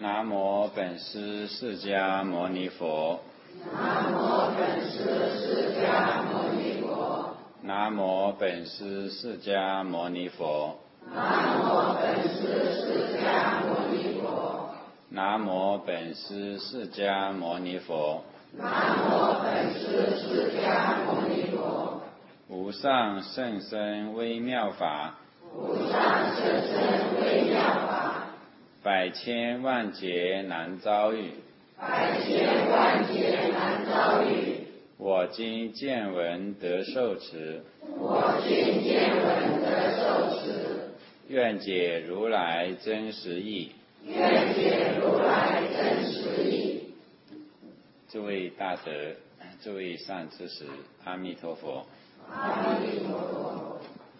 南无本师释迦牟尼佛。 南无本师释迦牟尼佛。 南无本师释迦牟尼佛。 南无本师释迦牟尼佛。 南无本师释迦牟尼佛。 南无本师释迦牟尼佛。 无上甚深微妙法。 无上甚深微妙法。 百千万劫难遭遇。 百千万劫难遭遇。 我今见闻得受持。 我今见闻得受持。 愿解如来真实义。 愿解如来真实义。 诸位大德，诸位善知识，阿弥陀佛。 阿弥陀佛。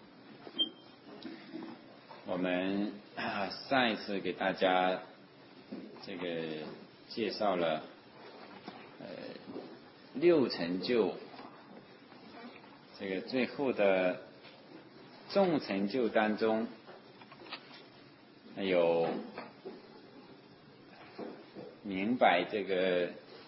我们上一次给大家这个介绍了六成就，这个最后的众成就当中有明白这个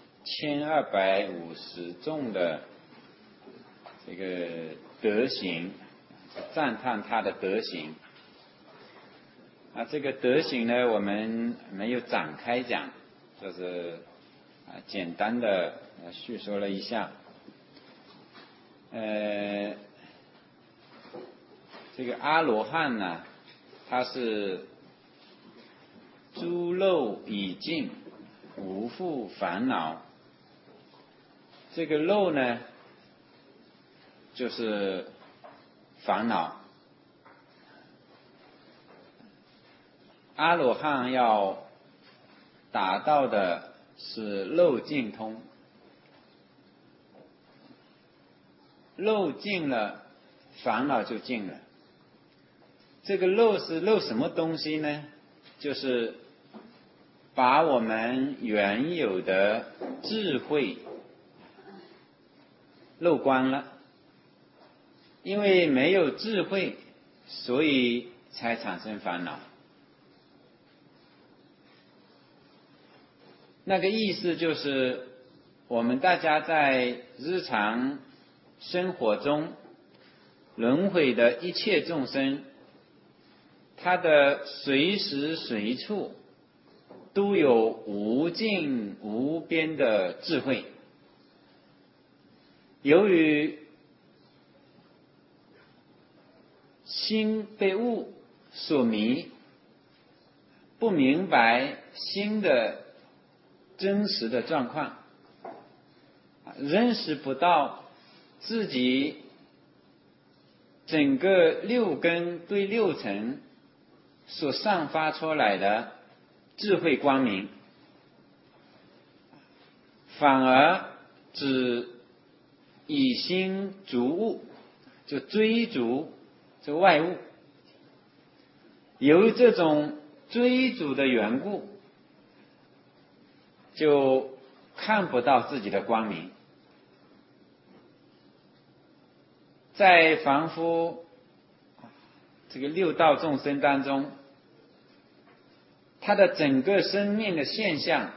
1250众的这个德行，赞叹他的德行。这个德行呢，我们没有展开讲，就是简单的叙说了一下。这个阿罗汉呢，他是诸漏已尽，无复烦恼。这个漏呢，就是烦恼。阿罗汉要达到的是漏尽通，漏尽了，烦恼就尽了。这个漏是漏什么东西呢？就是把我们原有的智慧漏光了。因为没有智慧，所以才产生烦恼。那个意思就是，我们大家在日常生活中轮回的一切众生，他的随时随处都有无尽无边的智慧。由于心被物所迷，不明白心的真实的状况，认识不到自己整个六根对六尘所散发出来的智慧光明，反而只以心逐物，就追逐这外物。由于这种追逐的缘故，就看不到自己的光明。在凡夫这个六道众生当中，他的整个生命的现象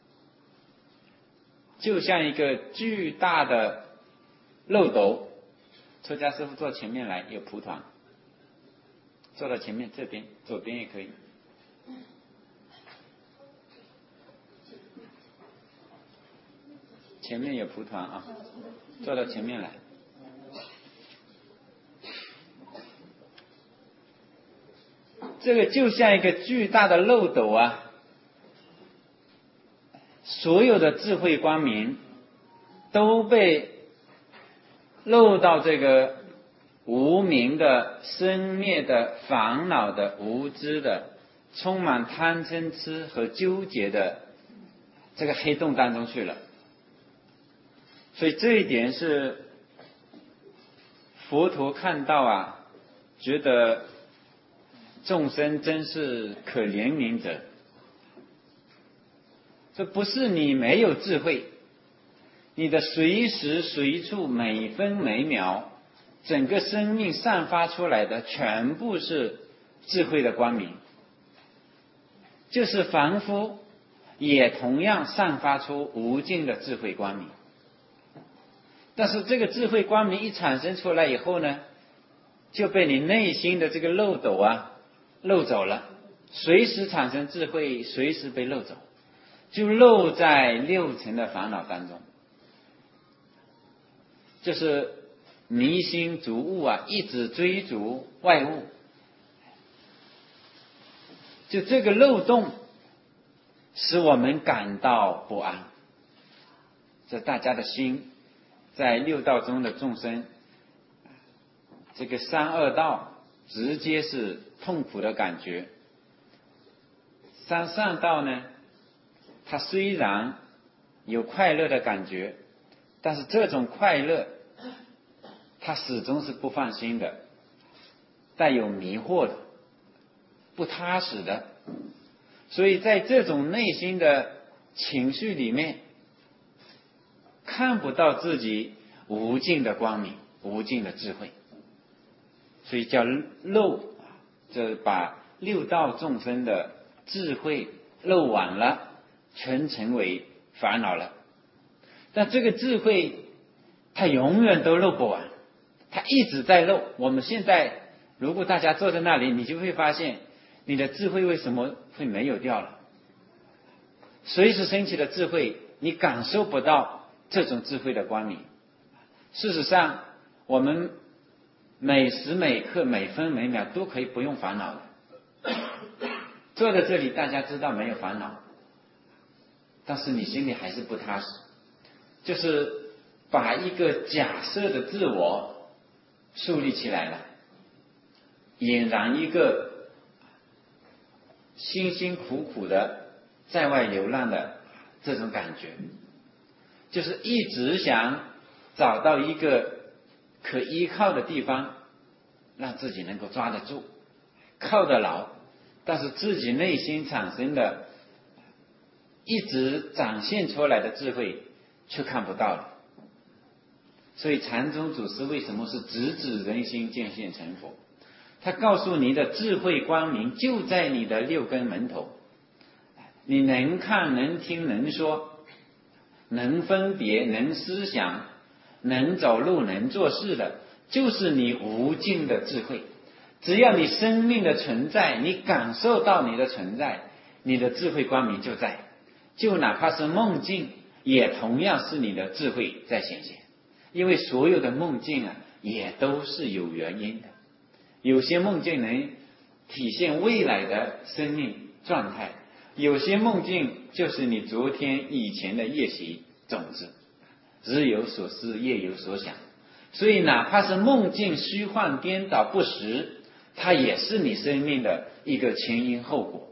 就像一个巨大的漏斗。出家师父坐前面来，有蒲团，坐到前面这边，左边也可以。前面有蒲团啊，坐到前面来。这个就像一个巨大的漏斗啊，所有的智慧光明都被漏到这个无明的、生灭的、烦恼的、无知的、充满贪嗔痴和纠结的这个黑洞当中去了。所以这一点是佛陀看到啊，觉得众生真是可怜悯者。这不是你没有智慧，你的随时随处每分每秒，整个生命散发出来的全部是智慧的光明。就是凡夫也同样散发出无尽的智慧光明。但是这个智慧光明一产生出来以后呢，就被你内心的这个漏斗漏走了，随时产生智慧，随时被漏走，就漏在六层的烦恼当中。就是迷心逐物一直追逐外物，就这个漏洞使我们感到不安。这大家的心在六道中的众生，这个三恶道直接是痛苦的感觉，三善道呢，它虽然有快乐的感觉，但是这种快乐它始终是不放心的，带有迷惑的，不踏实的。所以在这种内心的情绪里面，看不到自己无尽的光明，无尽的智慧，所以叫漏，这把六道众生的智慧漏完了，全成为烦恼了。但这个智慧它永远都漏不完，它一直在漏。我们现在如果大家坐在那里，你就会发现你的智慧为什么会没有掉了？随时升起的智慧，你感受不到这种智慧的光明。事实上，我们每时每刻每分每秒都可以不用烦恼的。坐在这里，大家知道没有烦恼，但是你心里还是不踏实，就是把一个假设的自我树立起来了，俨然一个辛辛苦苦的在外流浪的这种感觉，就是一直想找到一个可依靠的地方，让自己能够抓得住，靠得牢，但是自己内心产生的一直展现出来的智慧却看不到了。所以禅宗祖师为什么是直指人心，见性成佛？他告诉你的智慧光明就在你的六根门头，你能看能听能说，能分别能思想，能走路能做事的，就是你无尽的智慧。只要你生命的存在，你感受到你的存在，你的智慧光明就在，就哪怕是梦境，也同样是你的智慧在显现。因为所有的梦境也都是有原因的，有些梦境能体现未来的生命状态，有些梦境就是你昨天以前的业习种子，日有所思夜有所想。所以哪怕是梦境虚幻颠倒不实，它也是你生命的一个前因后果。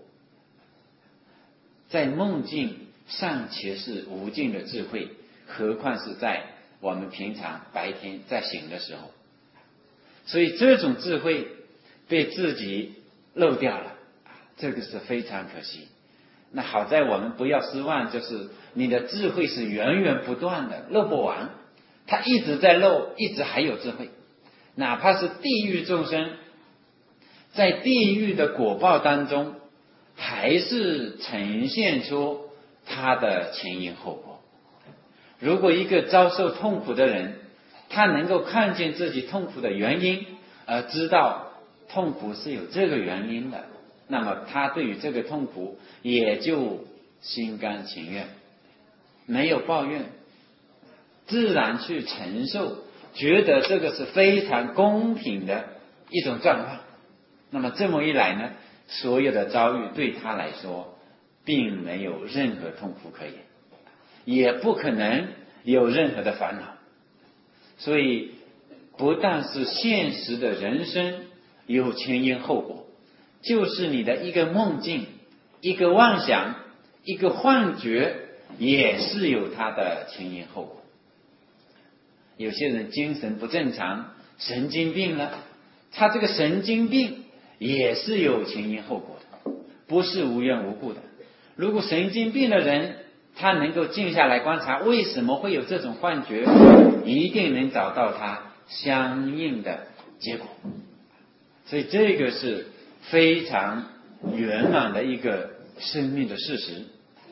在梦境尚且是无尽的智慧，何况是在我们平常白天在醒的时候。所以这种智慧被自己漏掉了，这个是非常可惜。那好在我们不要失望，就是你的智慧是源源不断的，漏不完，它一直在漏，一直还有智慧。哪怕是地狱众生，在地狱的果报当中，还是呈现出他的前因后果。如果一个遭受痛苦的人，他能够看见自己痛苦的原因，而知道痛苦是有这个原因的，那么他对于这个痛苦也就心甘情愿，没有抱怨，自然去承受，觉得这个是非常公平的一种状况。那么这么一来呢，所有的遭遇对他来说并没有任何痛苦可言，也不可能有任何的烦恼。所以不但是现实的人生有前因后果，就是你的一个梦境，一个妄想，一个幻觉，也是有它的前因后果。有些人精神不正常，神经病了，他这个神经病也是有前因后果的，不是无缘无故的。如果神经病的人他能够静下来观察为什么会有这种幻觉，一定能找到他相应的结果。所以这个是非常圆满的一个生命的事实。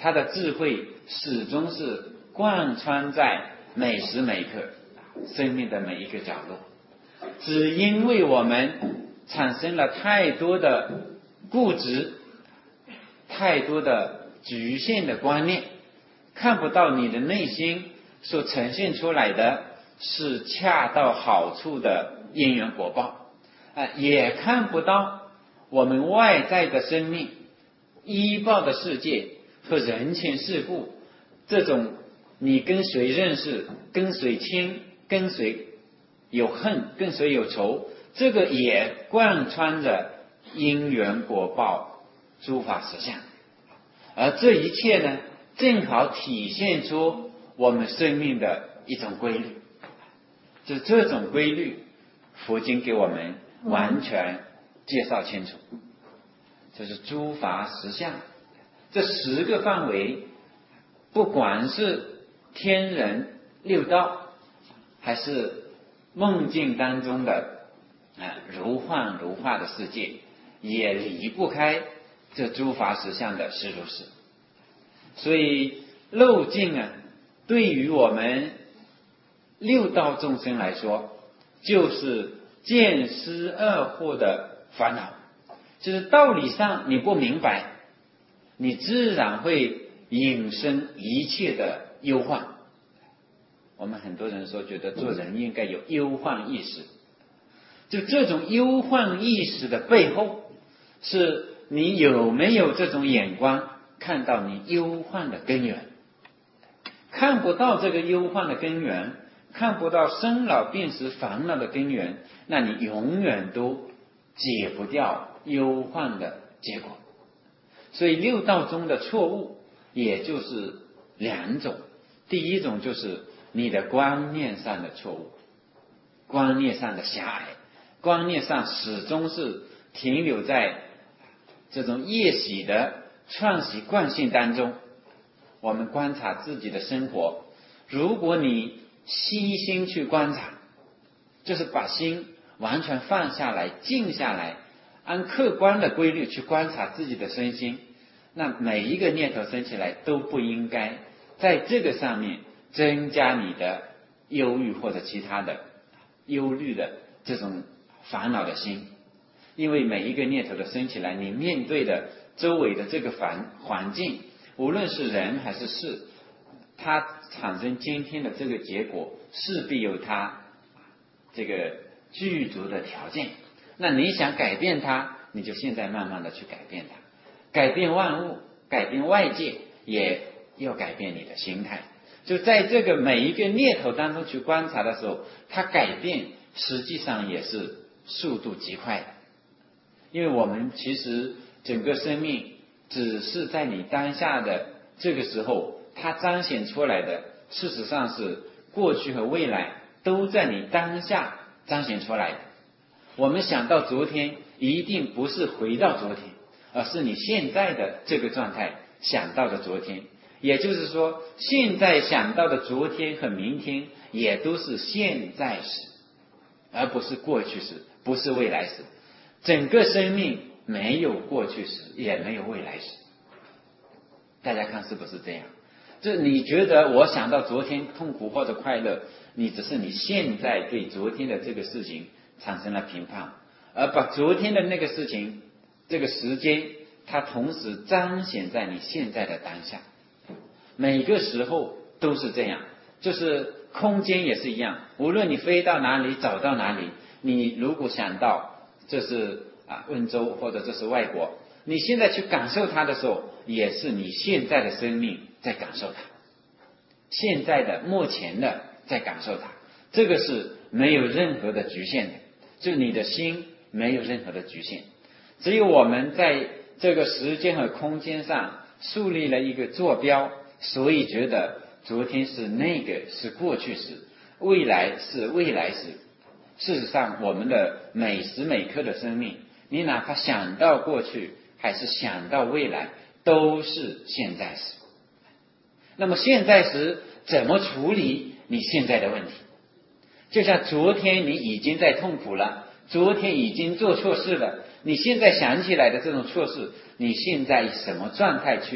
他的智慧始终是贯穿在每时每刻生命的每一个角落。只因为我们产生了太多的固执，太多的局限的观念，看不到你的内心所呈现出来的是恰到好处的因缘果报，也看不到我们外在的生命依报的世界和人情世故，这种你跟谁认识，跟谁亲，跟谁有恨，跟谁有仇，这个也贯穿着因缘果报诸法实相。而这一切呢，正好体现出我们生命的一种规律。就这种规律，佛经给我们完全介绍清楚，就是诸法实相。这10个范围，不管是天人六道，还是梦境当中的如幻如化的世界，也离不开这诸法实相的实如是。所以漏尽对于我们六道众生来说，就是见思二惑的烦恼。就是道理上你不明白，你自然会引生一切的忧患。我们很多人说，觉得做人应该有忧患意识，就这种忧患意识的背后，是你有没有这种眼光看到你忧患的根源。看不到这个忧患的根源，看不到生老病死烦恼的根源，那你永远都解不掉忧患的结果。所以六道中的错误也就是2种。第一种就是你的观念上的错误，观念上的狭隘，观念上始终是停留在这种业习的创习惯性当中。我们观察自己的生活，如果你悉心去观察，就是把心完全放下来，静下来，按客观的规律去观察自己的身心，那每一个念头生起来都不应该在这个上面增加你的忧郁或者其他的忧虑的这种烦恼的心。因为每一个念头的生起来，你面对的周围的这个环境，无论是人还是事，它产生今天的这个结果，势必有它这个具足的条件。那你想改变它，你就现在慢慢的去改变它。改变万物，改变外界，也要改变你的心态。就在这个每一个念头当中去观察的时候，它改变实际上也是速度极快的。因为我们其实整个生命只是在你当下的这个时候，它彰显出来的，事实上是过去和未来都在你当下彰显出来的。我们想到昨天，一定不是回到昨天，而是你现在的这个状态想到的昨天。也就是说，现在想到的昨天和明天也都是现在时，而不是过去时，不是未来时。整个生命没有过去时，也没有未来时。大家看是不是这样？就你觉得我想到昨天痛苦或者快乐，你只是你现在对昨天的这个事情产生了评判，而把昨天的那个事情这个时间，它同时彰显在你现在的当下。每个时候都是这样，就是空间也是一样，无论你飞到哪里走到哪里，你如果想到这是温州或者这是外国，你现在去感受它的时候，也是你现在的生命在感受它，现在的目前的在感受它。这个是没有任何的局限的，就你的心没有任何的局限。只有我们在这个时间和空间上树立了一个坐标，所以觉得昨天是那个是过去时，未来是未来时。事实上我们的每时每刻的生命，你哪怕想到过去还是想到未来，都是现在时。那么现在时怎么处理你现在的问题？就像昨天你已经在痛苦了，昨天已经做错事了，你现在想起来的这种错事，你现在以什么状态去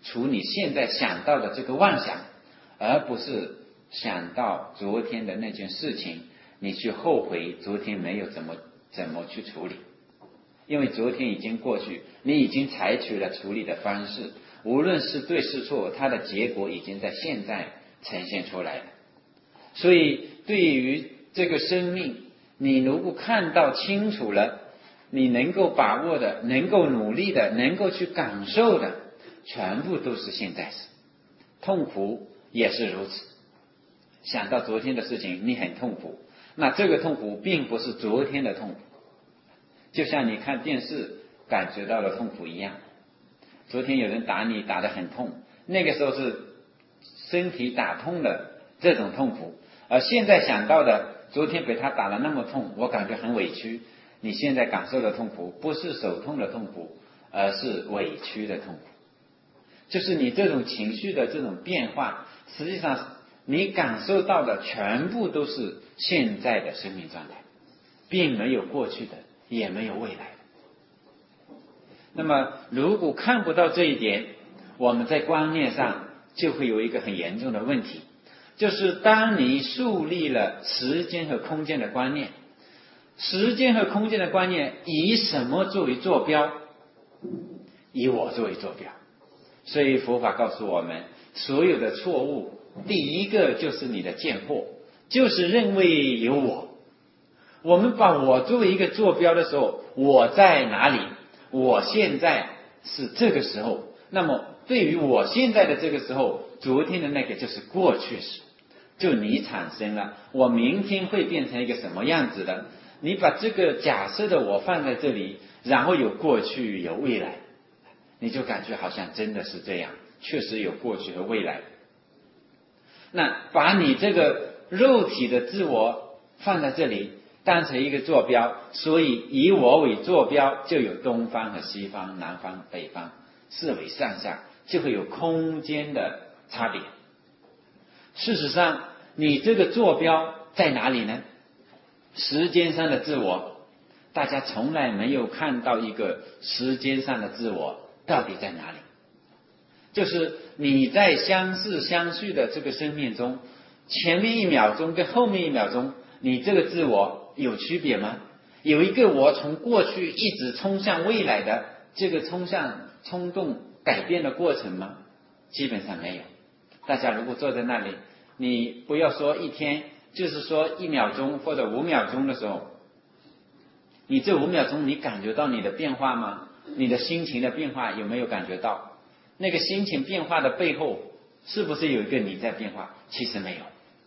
除你现在想到的这个妄想，而不是想到昨天的那件事情，你去后悔昨天没有怎么去处理。因为昨天已经过去，你已经采取了处理的方式，无论是对是错，它的结果已经在现在呈现出来了。所以对于这个生命，你如果看到清楚了，你能够把握的，能够努力的，能够去感受的，全部都是现在时。痛苦也是如此，想到昨天的事情你很痛苦，那这个痛苦并不是昨天的痛苦，就像你看电视感觉到了痛苦一样。昨天有人打你打得很痛，那个时候是身体打痛的这种痛苦，而现在想到的昨天被他打了那么痛，我感觉很委屈。你现在感受的痛苦不是手痛的痛苦，而是委屈的痛苦。就是你这种情绪的这种变化，实际上你感受到的全部都是现在的生命状态，并没有过去的，也没有未来的。那么如果看不到这一点，我们在观念上就会有一个很严重的问题，就是当你树立了时间和空间的观念，时间和空间的观念以什么作为坐标？以我作为坐标。所以佛法告诉我们，所有的错误，第一个就是你的见惑，就是认为有我。我们把我作为一个坐标的时候，我在哪里？我现在是这个时候。那么对于我现在的这个时候，昨天的那个就是过去时，就你产生了，我明天会变成一个什么样子的？你把这个假设的我放在这里，然后有过去有未来，你就感觉好像真的是这样，确实有过去和未来。那把你这个肉体的自我放在这里，当成一个坐标，所以以我为坐标，就有东方和西方，南方北方，四维上下，就会有空间的差别。事实上你这个坐标在哪里呢？时间上的自我，大家从来没有看到一个时间上的自我到底在哪里。就是你在相似相续的这个生命中，前面一秒钟跟后面一秒钟，你这个自我有区别吗？有一个我从过去一直冲向未来的这个冲动改变的过程吗？基本上没有。大家如果坐在那里，你不要说一天，就是说1秒钟或者5秒钟的时候，你这5秒钟你感觉到你的变化吗？你的心情的变化有没有感觉到？那个心情变化的背后是不是有一个你在变化？其实没有，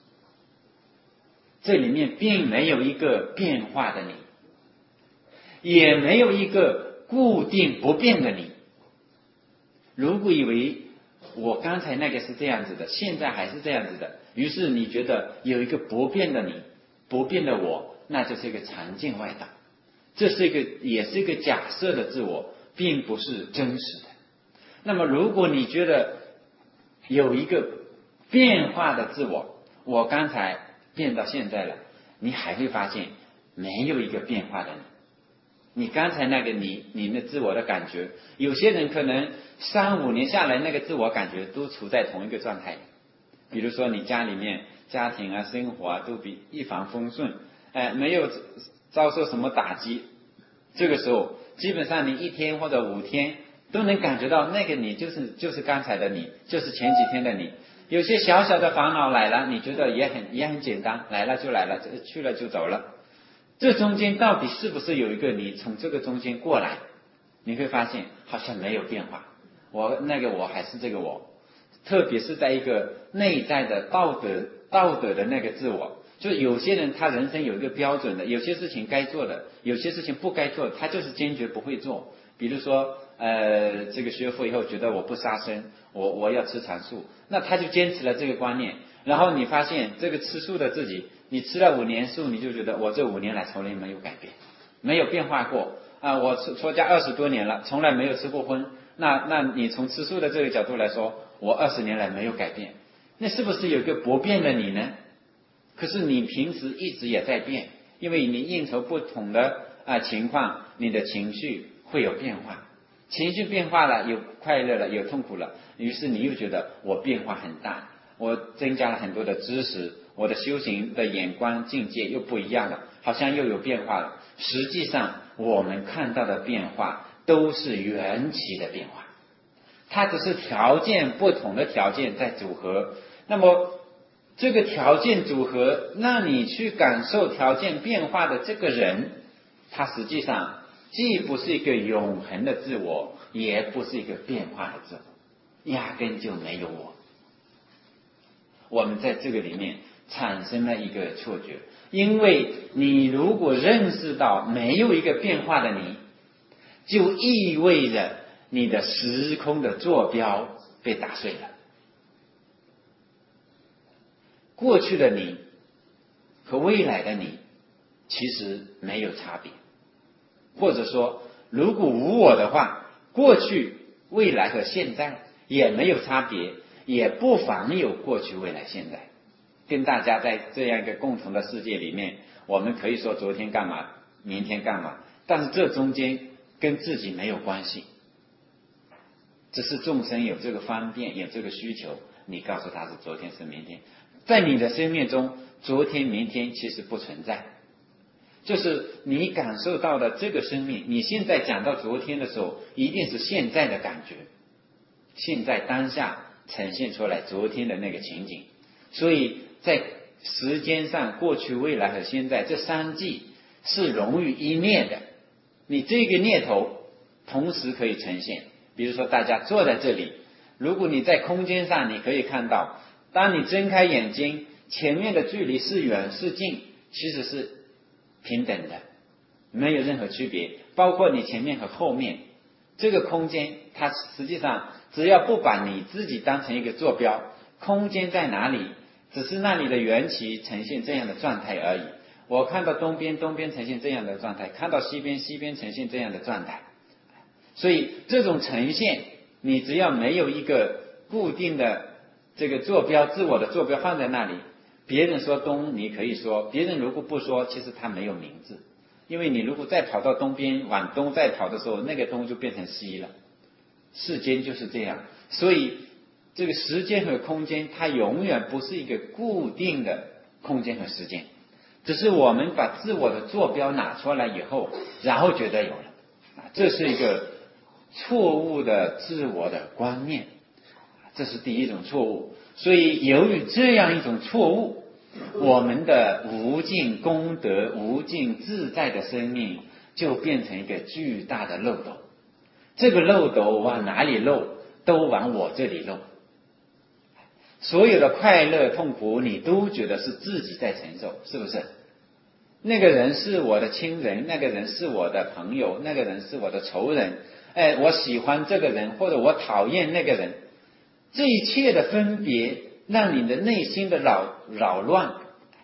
这里面并没有一个变化的你，也没有一个固定不变的你。如果以为我刚才那个是这样子的，现在还是这样子的，于是你觉得有一个不变的你，不变的我，那就是一个常见外道，这是也是一个假设的自我，并不是真实的。那么如果你觉得有一个变化的自我，我刚才变到现在了，你还会发现没有一个变化的你刚才那个你的自我的感觉，有些人可能3-5年下来，那个自我感觉都处在同一个状态里。比如说你家里面家庭啊生活啊都比一帆风顺，没有遭受什么打击，这个时候基本上你1天或者5天都能感觉到那个你就是刚才的你，就是前几天的你。有些小小的烦恼来了，你觉得也很简单，来了就来了，去了就走了。这中间到底是不是有一个你从这个中间过来？你会发现好像没有变化，我还是这个我。特别是在一个内在的道德的那个自我，就有些人他人生有一个标准的，有些事情该做的，有些事情不该做的，他就是坚决不会做。比如说这个学佛以后觉得我不杀生，我要吃长素，那他就坚持了这个观念。然后你发现这个吃素的自己，你吃了5年素，你就觉得我这5年来从来没有改变，没有变化过啊！我出家20多年了，从来没有吃过荤。那你从吃素的这个角度来说，我20年来没有改变，那是不是有一个不变的你呢？可是你平时一直也在变，因为你应酬不同的情况，你的情绪会有变化。 情绪变化了，有快乐了，有痛苦了，于是你又觉得我变化很大，我增加了很多的知识，我的修行的眼光境界又不一样了，好像又有变化了。实际上我们看到的变化都是缘起的变化，它只是条件不同的条件在组合，那么这个条件组合让你去感受条件变化的这个人，他实际上既不是一个永恒的自我，也不是一个变化的自我，压根就没有我。我们在这个里面产生了一个错觉，因为你如果认识到没有一个变化的你，就意味着你的时空的坐标被打碎了。过去的你和未来的你其实没有差别，或者说如果无我的话，过去未来和现在也没有差别，也不妨有过去未来现在，跟大家在这样一个共同的世界里面，我们可以说昨天干嘛明天干嘛，但是这中间跟自己没有关系，只是众生有这个方便，有这个需求，你告诉他是昨天是明天，在你的生命中昨天明天其实不存在，就是你感受到的这个生命，你现在讲到昨天的时候一定是现在的感觉，现在当下呈现出来昨天的那个情景，所以在时间上过去未来和现在这三际是融于一念的，你这个念头同时可以呈现。比如说大家坐在这里，如果你在空间上你可以看到，当你睁开眼睛，前面的距离是远是近其实是平等的，没有任何区别，包括你前面和后面这个空间，它实际上只要不把你自己当成一个坐标，空间在哪里只是那里的缘起呈现这样的状态而已。我看到东边，东边呈现这样的状态，看到西边，西边呈现这样的状态。所以这种呈现，你只要没有一个固定的这个坐标，自我的坐标放在那里，别人说东你可以说，别人如果不说，其实它没有名字，因为你如果再跑到东边往东再跑的时候，那个东就变成西了。世间就是这样，所以这个时间和空间它永远不是一个固定的空间和时间，只是我们把自我的坐标拿出来以后，然后觉得有了，这是一个错误的自我的观念，这是第一种错误。所以由于这样一种错误，我们的无尽功德无尽自在的生命就变成一个巨大的漏斗，这个漏斗往哪里漏都往我这里漏，所有的快乐痛苦你都觉得是自己在承受，是不是？那个人是我的亲人，那个人是我的朋友，那个人是我的仇人，我喜欢这个人或者我讨厌那个人，这一切的分别让你的内心的扰乱。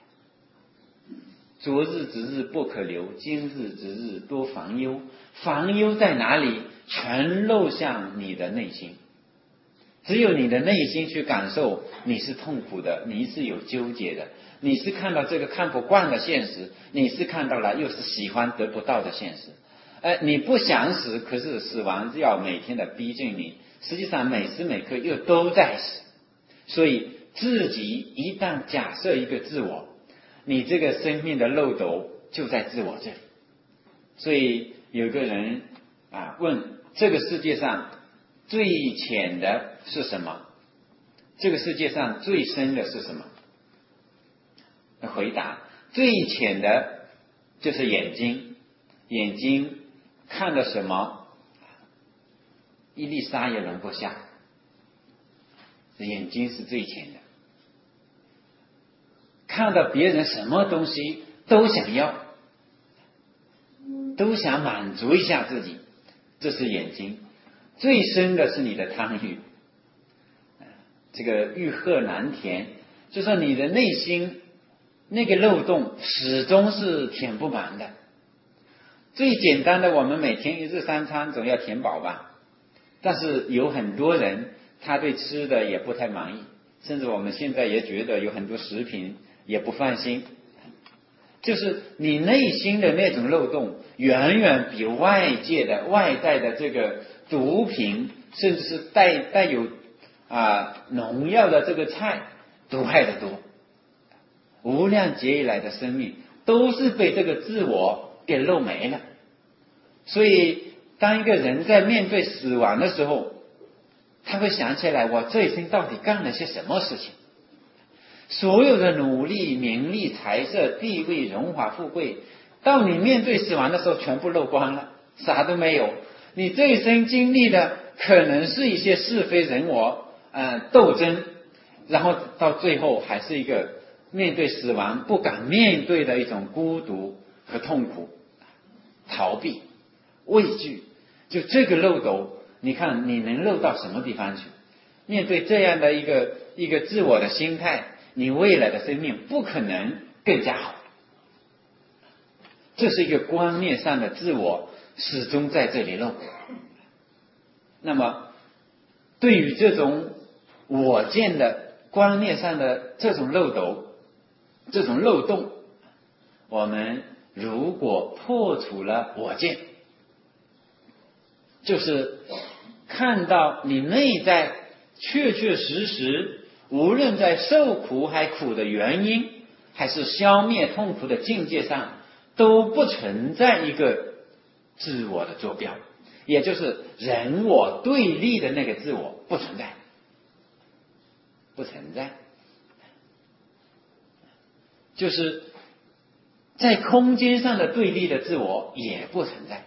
昨日之日不可留，今日之日多烦忧。烦忧在哪里？全漏向你的内心，只有你的内心去感受你是痛苦的，你是有纠结的，你是看到这个看不惯的现实，你是看到了又是喜欢得不到的现实。你不想死，可是死亡要每天的逼近你，实际上每时每刻又都在死。所以自己一旦假设一个自我，你这个生命的漏斗就在自我这里。所以有个人问这个世界上最浅的是什么？这个世界上最深的是什么？回答：最浅的就是眼睛，眼睛看到什么，一粒沙也容不下，眼睛是最浅的。看到别人什么东西都想要，都想满足一下自己，这是眼睛。最深的是你的贪欲，这个欲壑难填，就说你的内心那个漏洞始终是填不满的。最简单的，我们每天一日三餐总要填饱吧，但是有很多人他对吃的也不太满意，甚至我们现在也觉得有很多食品也不放心，就是你内心的那种漏洞远远比外界的外在的这个毒品，甚至是带有农药的这个菜毒害的多。无量劫以来的生命都是被这个自我给漏没了。所以当一个人在面对死亡的时候，他会想起来我这一生到底干了些什么事情。所有的努力、名利、财色、地位、荣华富贵，到你面对死亡的时候全部漏光了，啥都没有。你这一生经历的可能是一些是非人我斗争，然后到最后还是一个面对死亡不敢面对的一种孤独和痛苦，逃避、畏惧。就这个漏斗，你看你能漏到什么地方去？面对这样的一个自我的心态，你未来的生命不可能更加好。这是一个观念上的自我始终在这里漏。那么对于这种我见的观念上的这种漏斗、这种漏洞，我们如果破除了我见，就是看到你内在确确实实，无论在受苦还苦的原因，还是消灭痛苦的境界上，都不存在一个自我的坐标，也就是人我对立的那个自我不存在，不存在。就是在空间上的对立的自我也不存在，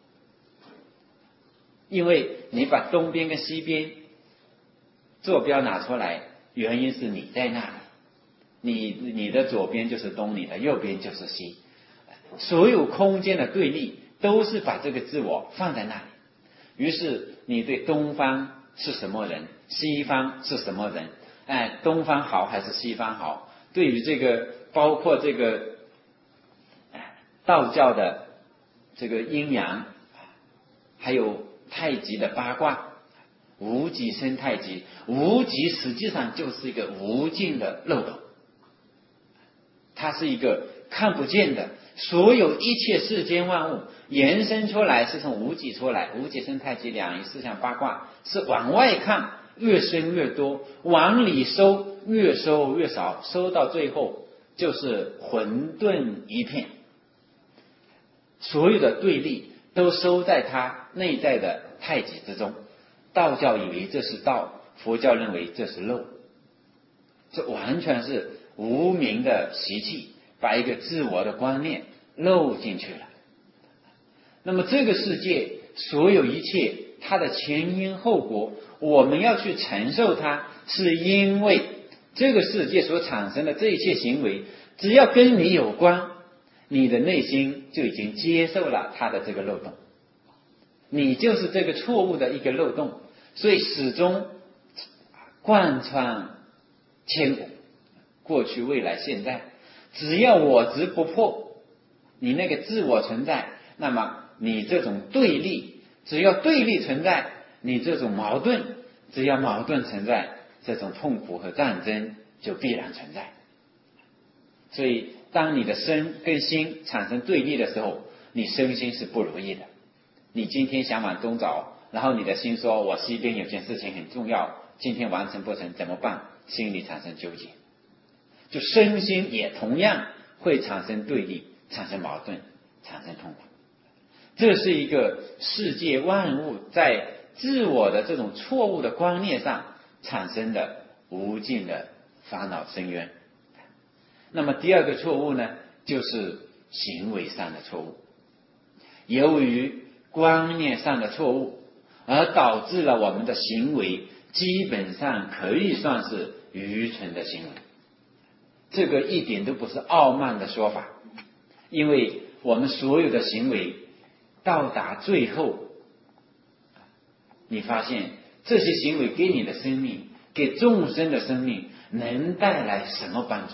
因为你把东边跟西边坐标拿出来，原因是你在那里，你的左边就是东，你的右边就是西。所有空间的对立都是把这个自我放在那里，于是你对东方是什么人，西方是什么人，东方好还是西方好？对于这个包括这个道教的这个阴阳，还有太极的八卦，无极生太极，无极实际上就是一个无尽的漏斗，它是一个看不见的，所有一切世间万物延伸出来是从无极出来，无极生太极，两仪四象八卦是往外看越深越多，往里收越收越少，收到最后就是混沌一片。所有的对立都收在它内在的太极之中，道教以为这是道，佛教认为这是漏，这完全是无明的习气，把一个自我的观念漏进去了。那么这个世界所有一切它的前因后果，我们要去承受它，是因为这个世界所产生的这一切行为，只要跟你有关，你的内心就已经接受了它的这个漏洞，你就是这个错误的一个漏洞，所以始终贯穿千古，过去未来现在，只要我执不破，你那个自我存在，那么你这种对立，只要对立存在，你这种矛盾，只要矛盾存在，这种痛苦和战争就必然存在。所以当你的身跟心产生对立的时候，你身心是不如意的。你今天想往东走，然后你的心说我西边有件事情很重要，今天完成不成怎么办？心里产生纠结，就身心也同样会产生对立，产生矛盾，产生痛苦。这是一个世界万物在自我的这种错误的观念上产生的无尽的烦恼深渊。那么第二个错误呢，就是行为上的错误。由于观念上的错误，而导致了我们的行为基本上可以算是愚蠢的行为。这个一点都不是傲慢的说法，因为我们所有的行为到达最后，你发现这些行为给你的生命，给众生的生命能带来什么帮助？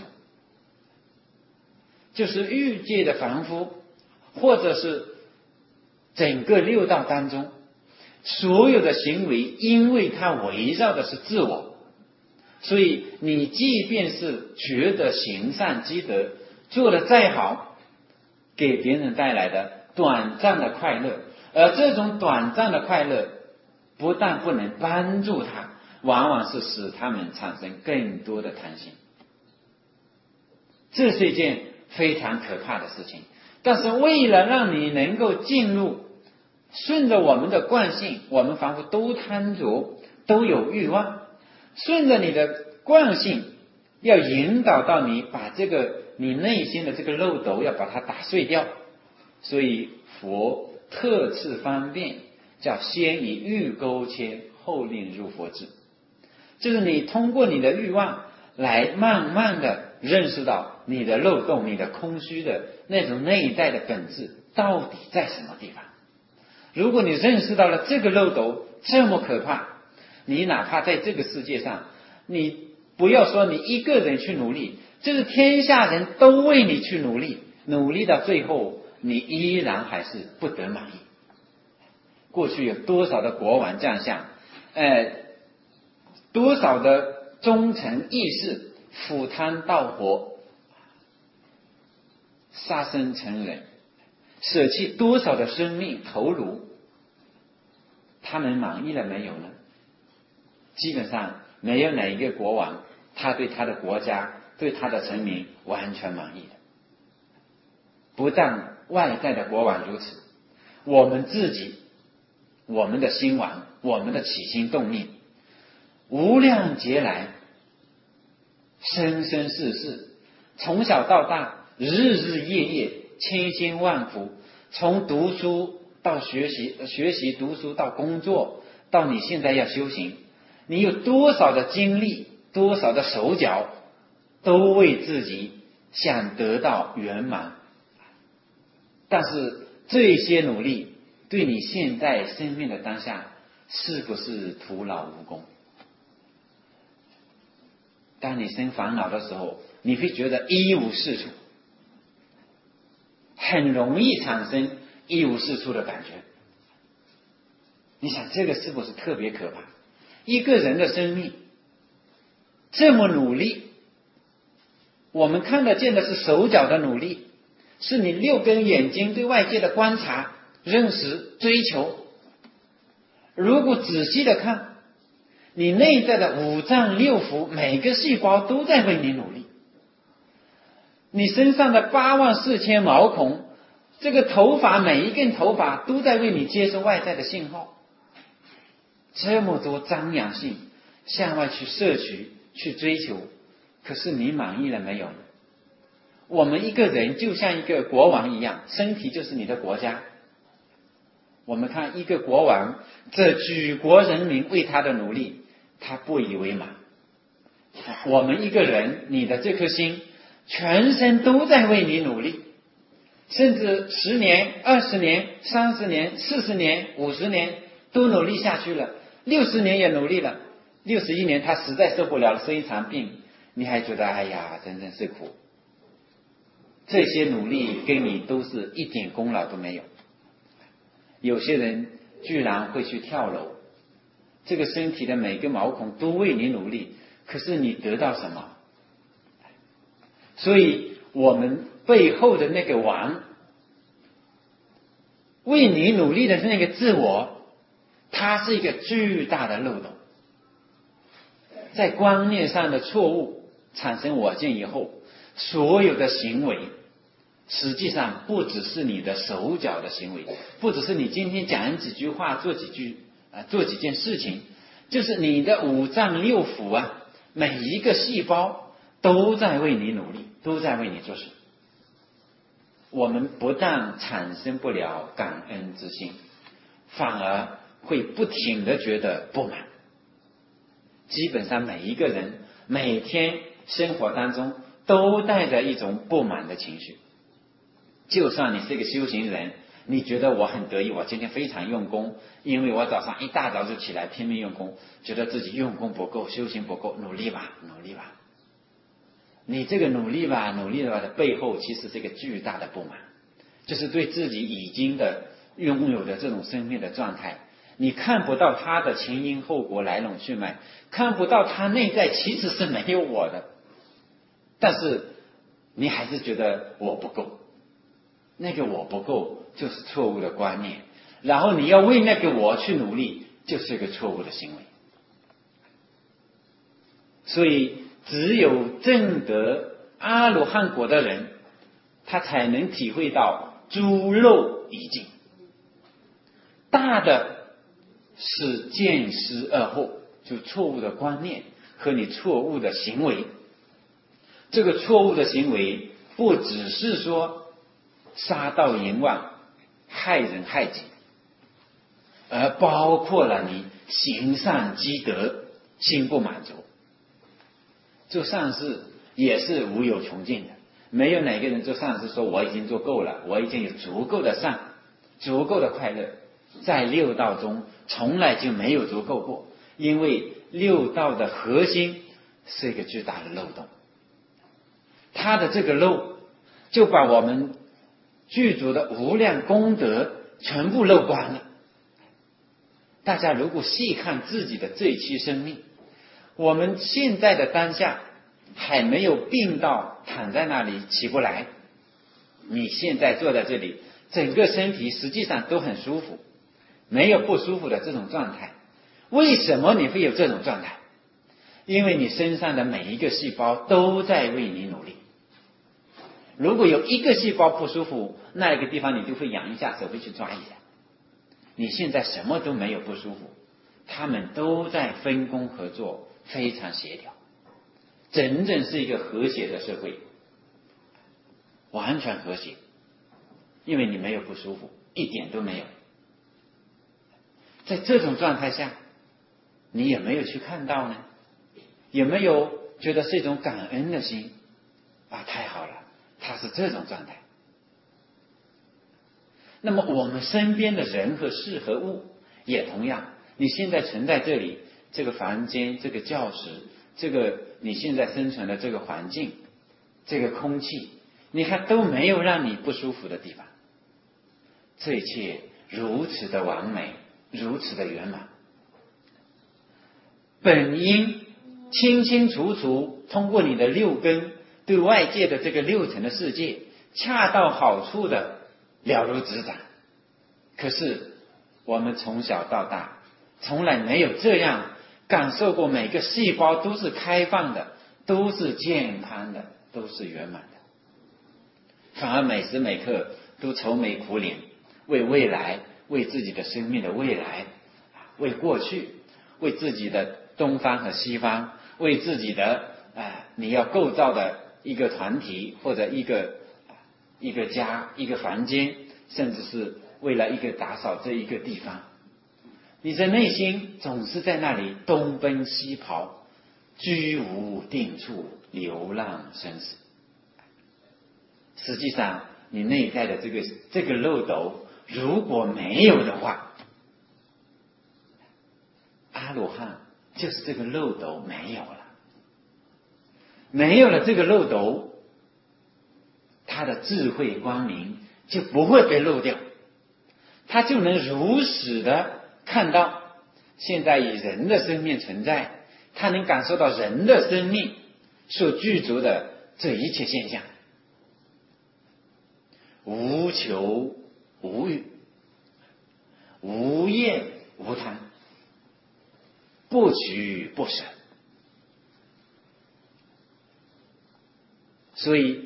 就是欲界的凡夫，或者是整个六道当中所有的行为，因为它围绕的是自我，所以你即便是觉得行善积德做得再好，给别人带来的短暂的快乐，而这种短暂的快乐不但不能帮助他，往往是使他们产生更多的贪心。这是一件非常可怕的事情。但是为了让你能够进入，顺着我们的惯性，我们仿佛都贪着，都有欲望，顺着你的惯性，要引导到你把这个你内心的这个漏斗要把它打碎掉。所以佛特赐方便，叫先以欲勾牵，后令入佛智。就是你通过你的欲望来慢慢的认识到你的漏洞，你的空虚的那种内在的本质到底在什么地方。如果你认识到了这个漏斗这么可怕，你哪怕在这个世界上，你不要说你一个人去努力，就是天下人都为你去努力，努力到最后你依然还是不得满意。过去有多少的国王将相，多少的忠臣义士赴汤蹈火，杀身成仁，舍弃多少的生命头颅，他们满意了没有呢？基本上没有哪一个国王他对他的国家对他的臣民完全满意的。不但外在的国王如此，我们自己，我们的兴亡，我们的起心动念，无量劫来生生世世，从小到大，日日夜夜，千辛万苦，从读书到学习读书到工作，到你现在要修行，你有多少的精力，多少的手脚，都为自己想得到圆满。但是这些努力对你现在生命的当下是不是徒劳无功？当你生烦恼的时候，你会觉得一无是处，很容易产生一无是处的感觉。你想这个是不是特别可怕？一个人的生命这么努力，我们看得见的是手脚的努力，是你六根眼睛对外界的观察、认识、追求。如果仔细的看，你内在的五脏六腑，每个细胞都在为你努力。你身上的84000毛孔，这个头发，每一根头发都在为你接收外在的信号。这么多张扬性向外去摄取、去追求，可是你满意了没有呢？我们一个人就像一个国王一样，身体就是你的国家。我们看一个国王，这举国人民为他的努力，他不以为满。我们一个人，你的这颗心全身都在为你努力，甚至10年、20年、30年、40年、50年都努力下去了，60年也努力了，61年他实在受不了了，生一场病，你还觉得哎呀真是苦。这些努力跟你都是一点功劳都没有。有些人居然会去跳楼，这个身体的每个毛孔都为你努力，可是你得到什么？所以我们背后的那个王，为你努力的那个自我，它是一个巨大的漏洞。在观念上的错误产生我见以后，所有的行为实际上不只是你的手脚的行为，不只是你今天讲几句话，做几件事情，就是你的五脏六腑啊，每一个细胞都在为你努力，都在为你做事。我们不但产生不了感恩之心，反而会不停地觉得不满。基本上每一个人每天生活当中都带着一种不满的情绪。就算你是一个修行人，你觉得我很得意，我今天非常用功，因为我早上一大早就起来拼命用功，觉得自己用功不够，修行不够，努力吧，努力吧。你这个努力吧的背后，其实是一个巨大的不满，就是对自己已经的拥有的这种生命的状态，你看不到它的前因后果来龙去脉，看不到它内在其实是没有我的，但是你还是觉得我不够。那个我不够就是错误的观念，然后你要为那个我去努力， 就是一个错误的行为。所以只有证得阿罗汉果的人，他才能体会到诸漏已尽。大的是见思二惑，就错误的观念和你错误的行为。这个错误的行为不只是说杀盗淫妄害人害己，而包括了你行善积德心不满足。做善事也是无有穷尽的，没有哪个人做善事说我已经做够了，我已经有足够的善，足够的快乐。在六道中从来就没有足够过，因为六道的核心是一个巨大的漏洞，它的这个漏就把我们具足的无量功德全部漏光了。大家如果细看自己的这一期生命，我们现在的当下还没有病到躺在那里起不来，你现在坐在这里，整个身体实际上都很舒服，没有不舒服的这种状态。为什么你会有这种状态？因为你身上的每一个细胞都在为你努力。如果有一个细胞不舒服，那一个地方你就会痒一下，手会去抓一下。你现在什么都没有不舒服，他们都在分工合作，非常协调，真正是一个和谐的社会，完全和谐。因为你没有不舒服，一点都没有。在这种状态下，你有没有去看到呢？有没有觉得是一种感恩的心啊？太好了，他是这种状态。那么我们身边的人和事和物也同样，你现在存在这里，这个房间，这个教室，这个你现在生存的这个环境，这个空气，你看都没有让你不舒服的地方。这一切如此的完美，如此的圆满，本应清清楚楚通过你的六根对外界的这个六层的世界恰到好处的了如指掌。可是我们从小到大从来没有这样感受过，每个细胞都是开放的，都是健康的，都是圆满的，反而每时每刻都愁眉苦脸，为未来，为自己的生命的未来，为过去，为自己的东方和西方，为自己的你要构造的一个团体，或者一个家，一个房间，甚至是为了一个打扫这一个地方，你的内心总是在那里东奔西跑，居无定处，流浪生死。实际上你内在的这个漏斗如果没有的话，阿罗汉就是这个漏斗没有了。没有了这个漏斗，他的智慧光明就不会被漏掉，他就能如实的看到现在以人的生命存在，他能感受到人的生命所具足的这一切现象，无求无欲，无厌无贪，不取不舍。所以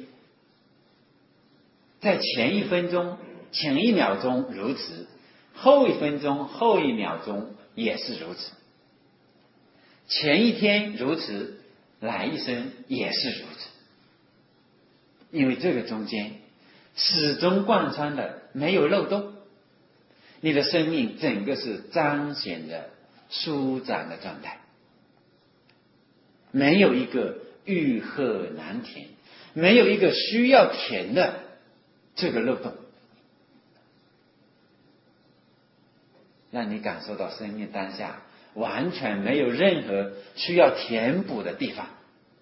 在前一分钟前一秒钟如此，后一分钟后一秒钟也是如此，前一天如此，来一生也是如此。因为这个中间始终贯穿的没有漏洞，你的生命整个是彰显着舒展的状态，没有一个欲壑难填，没有一个需要填的这个漏洞，让你感受到生命当下完全没有任何需要填补的地方，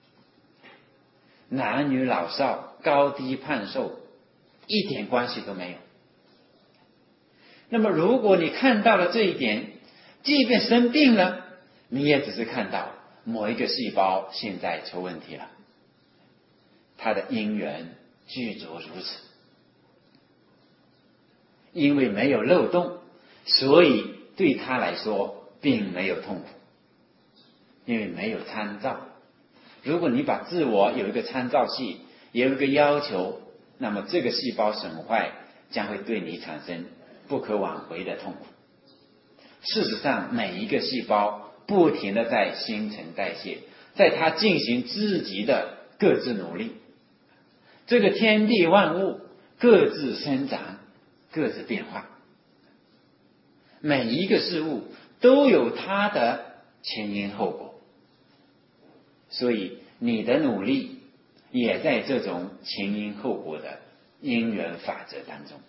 男女老少高低胖瘦一点关系都没有。那么如果你看到了这一点，即便生病了，你也只是看到某一个细胞现在出问题了，它的因缘具足如此。因为没有漏洞，所以对他来说并没有痛苦，因为没有参照。如果你把自我有一个参照系，有一个要求，那么这个细胞损坏将会对你产生不可挽回的痛苦。事实上，每一个细胞不停地在新陈代谢，在它进行自己的各自努力。这个天地万物各自生长，各自变化，每一个事物都有它的前因后果，所以你的努力也在这种前因后果的因缘法则当中。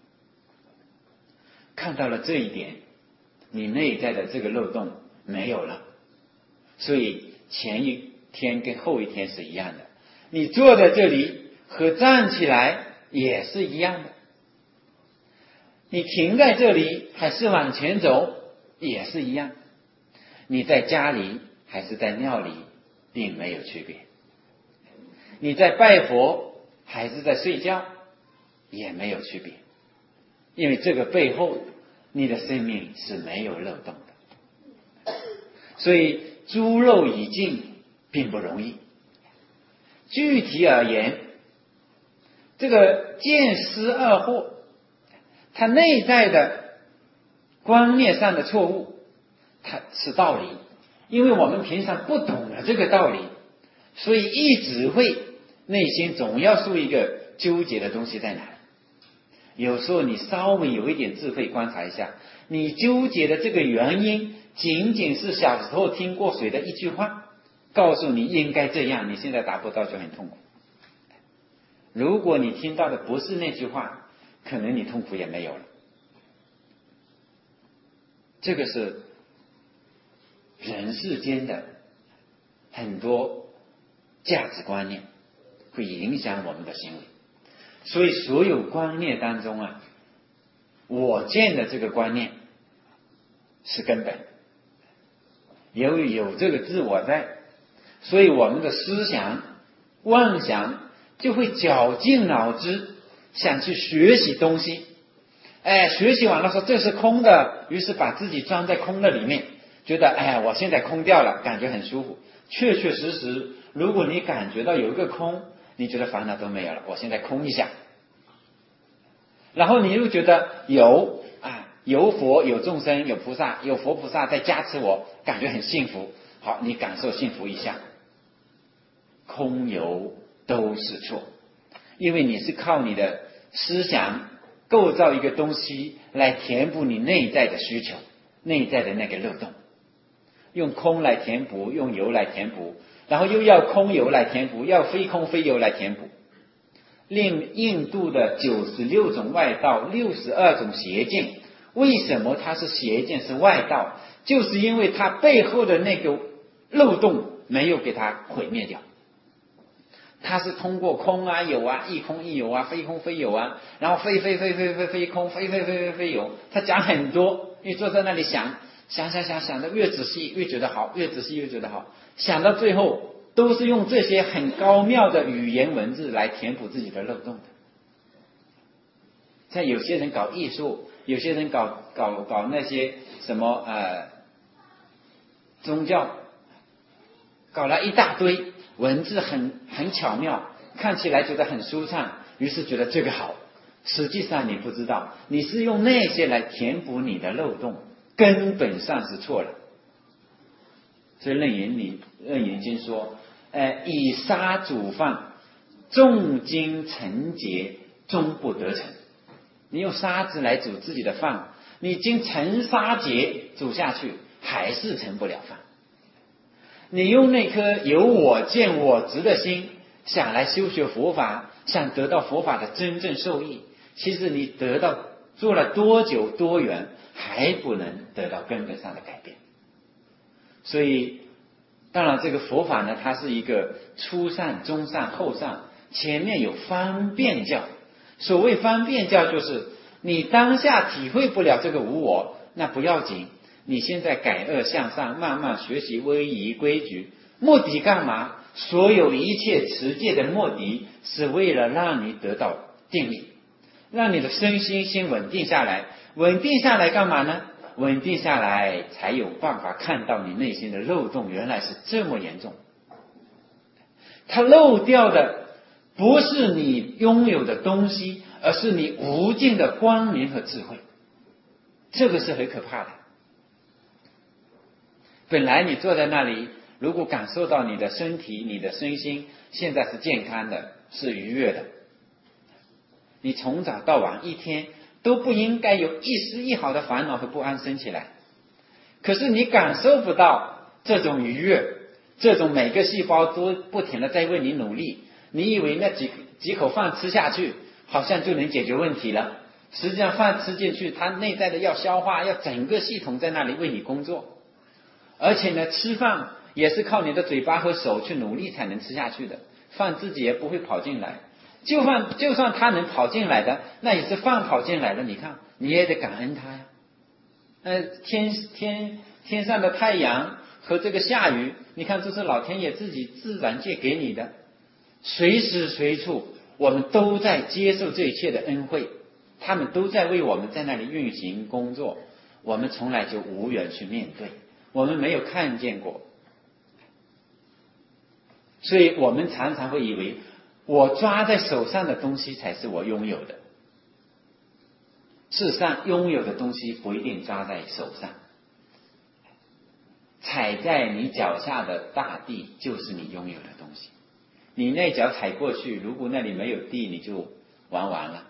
看到了这一点，你内在的这个漏洞没有了，所以前一天跟后一天是一样的，你坐在这里和站起来也是一样的，你停在这里还是往前走也是一样，你在家里还是在庙里并没有区别，你在拜佛还是在睡觉也没有区别，因为这个背后你的生命是没有漏洞的。所以诸漏已尽并不容易。具体而言，这个见思二惑，它内在的观念上的错误，它是道理，因为我们平常不懂得这个道理，所以一直会内心总要树一个纠结的东西在哪里。有时候你稍微有一点智慧观察一下，你纠结的这个原因仅仅是小时候听过谁的一句话告诉你应该这样，你现在达不到就很痛苦。如果你听到的不是那句话，可能你痛苦也没有了。这个是人世间的很多价值观念会影响我们的行为，所以所有观念当中啊，我见的这个观念是根本。由于有这个自我在，所以我们的思想妄想就会绞尽脑汁想去学习东西，学习完了说这是空的，于是把自己装在空的里面，觉得我现在空掉了，感觉很舒服。确确实实，如果你感觉到有一个空，你觉得烦恼都没有了，我现在空一下。然后你又觉得有佛有众生有菩萨，有佛菩萨在加持我，感觉很幸福。好，你感受幸福一下。空有都是错，因为你是靠你的思想构造一个东西来填补你内在的需求，内在的那个漏洞，用空来填补，用有来填补，然后又要空有来填补，要非空非有来填补。令印度的96种外道62种邪见，为什么它是邪见是外道？就是因为它背后的那个漏洞没有给它毁灭掉。它是通过空啊有啊，一空一有啊，非空非有啊，然后非空非有，他讲很多，你坐在那里想的越仔细越觉得好，越仔细越觉得好，想到最后都是用这些很高妙的语言文字来填补自己的漏洞的。像有些人搞艺术，有些人搞那些什么宗教，搞了一大堆文字很巧妙，看起来觉得很舒畅，于是觉得这个好。实际上你不知道，你是用那些来填补你的漏洞，根本上是错了。所以楞严经说，以沙煮饭，重金沉劫，终不得成。你用沙子来煮自己的饭，你经沉沙劫煮下去，还是成不了饭。你用那颗有我见我执的心想来修学佛法，想得到佛法的真正受益，其实你做了多久多远，还不能得到根本上的改变。所以当然这个佛法呢，它是一个初善中善后善，前面有方便教。所谓方便教，就是你当下体会不了这个无我，那不要紧，你现在改恶向善，慢慢学习威仪规矩，目的干嘛？所有一切持戒的目的是为了让你得到定力，让你的身心稳定下来。稳定下来干嘛呢？ 稳定下来，才有办法看到你内心的漏洞原来是这么严重。它漏掉的不是你拥有的东西，而是你无尽的光明和智慧。这个是很可怕的。本来你坐在那里，如果感受到你的身体、你的身心现在是健康的，是愉悦的，你从早到晚一天都不应该有一丝一毫的烦恼和不安生起来。可是你感受不到这种愉悦，这种每个细胞都不停的在为你努力，你以为那几口饭吃下去好像就能解决问题了，实际上饭吃进去，它内在的要消化，要整个系统在那里为你工作。而且呢，吃饭也是靠你的嘴巴和手去努力才能吃下去的，饭自己也不会跑进来。就算它能跑进来的，那也是饭跑进来的，你看你也得感恩它呀。天上的太阳和这个下雨，你看这是老天爷自己自然界给你的，随时随处我们都在接受这一切的恩惠，他们都在为我们在那里运行工作，我们从来就无缘去面对，我们没有看见过。所以我们常常会以为我抓在手上的东西才是我拥有的，事实上拥有的东西不一定抓在手上，踩在你脚下的大地就是你拥有的东西，你那脚踩过去，如果那里没有地，你就玩完了。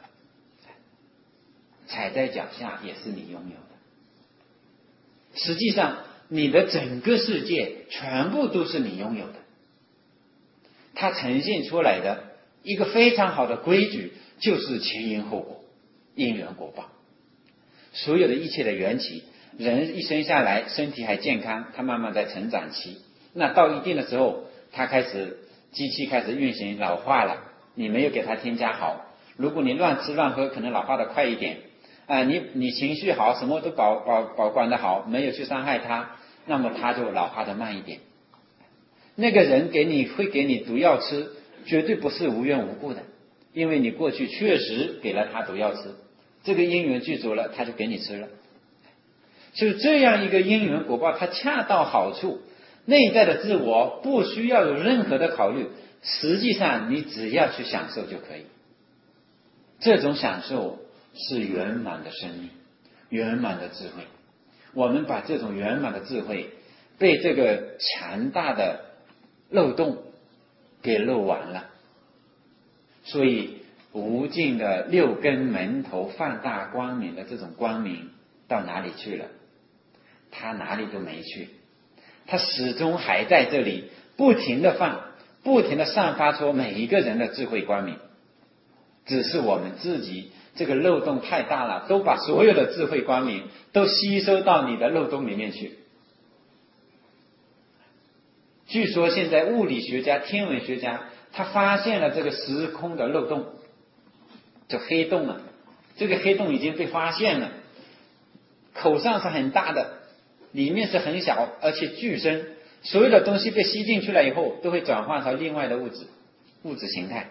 踩在脚下也是你拥有的。实际上你的整个世界全部都是你拥有的，它呈现出来的一个非常好的规矩就是前因后果，因缘果报。所有的一切的缘起，人一生下来身体还健康，他慢慢在成长期，那到一定的时候，他机器开始运行老化了，你没有给他添加好，如果你乱吃乱喝，可能老化的快一点你情绪好，什么都保管的好，没有去伤害他，那么他就老化的慢一点。那个人会给你毒药吃，绝对不是无缘无故的，因为你过去确实给了他毒药吃，这个因缘具足了，他就给你吃了。就这样一个因缘果报，它恰到好处，内在的自我不需要有任何的考虑，实际上你只要去享受就可以。这种享受是圆满的生命，圆满的智慧。我们把这种圆满的智慧被这个强大的漏洞给漏完了，所以无尽的六根门头放大光明的这种光明到哪里去了？它哪里都没去，它始终还在这里，不停的不停的散发出每一个人的智慧光明。只是我们自己这个漏洞太大了，都把所有的智慧光明都吸收到你的漏洞里面去。据说现在物理学家、天文学家他发现了这个时空的漏洞，就黑洞了。这个黑洞已经被发现了，口上是很大的，里面是很小，而且巨深，所有的东西被吸进去了以后都会转换成另外的物质形态，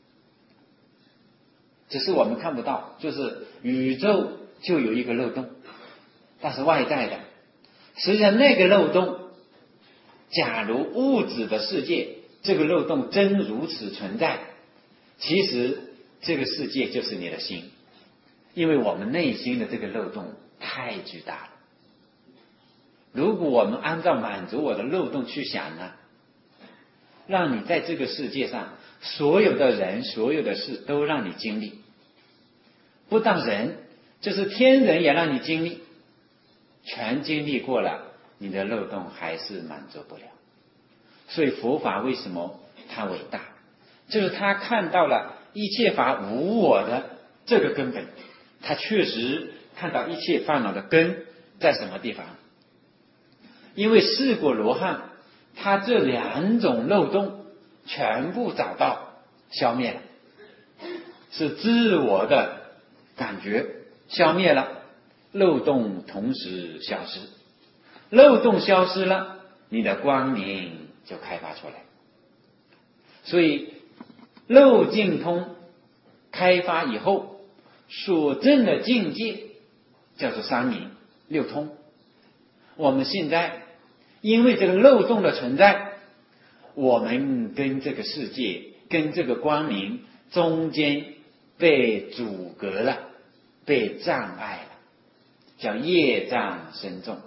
只是我们看不到。就是宇宙就有一个漏洞，但是外在的，实际上那个漏洞，假如物质的世界这个漏洞真如此存在，其实这个世界就是你的心，因为我们内心的这个漏洞太巨大了。如果我们按照满足我的漏洞去想呢，让你在这个世界上所有的人所有的事都让你经历，不但人，就是天人也让你经历，全经历过了，你的漏洞还是满足不了。所以佛法为什么它伟大，就是它看到了一切法无我的这个根本，它确实看到一切烦恼的根在什么地方。因为四果罗汉他这两种漏洞全部找到消灭了，是自我的感觉消灭了，漏洞同时消失，漏洞消失了，你的光明就开发出来。所以漏尽通开发以后所证的境界叫做三明， 六通。我们现在因为这个漏洞的存在，我们跟这个世界跟这个光明中间被阻隔了，被障碍了，叫业障深重。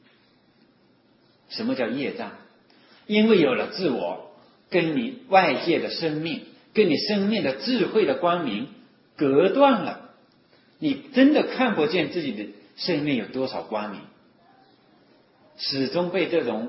什么叫业障？因为有了自我，跟你外界的生命，跟你生命的智慧的光明隔断了，你真的看不见自己的生命有多少光明，始终被这种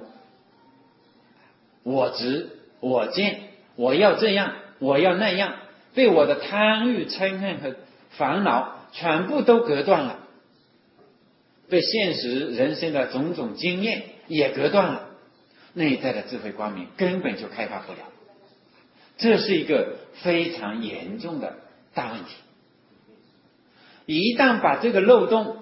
我执、我见、我要这样、我要那样，被我的贪欲、嗔恨和烦恼全部都隔断了，被现实人生的种种经验也隔断了，内在的智慧光明根本就开发不了。这是一个非常严重的大问题。一旦把这个漏洞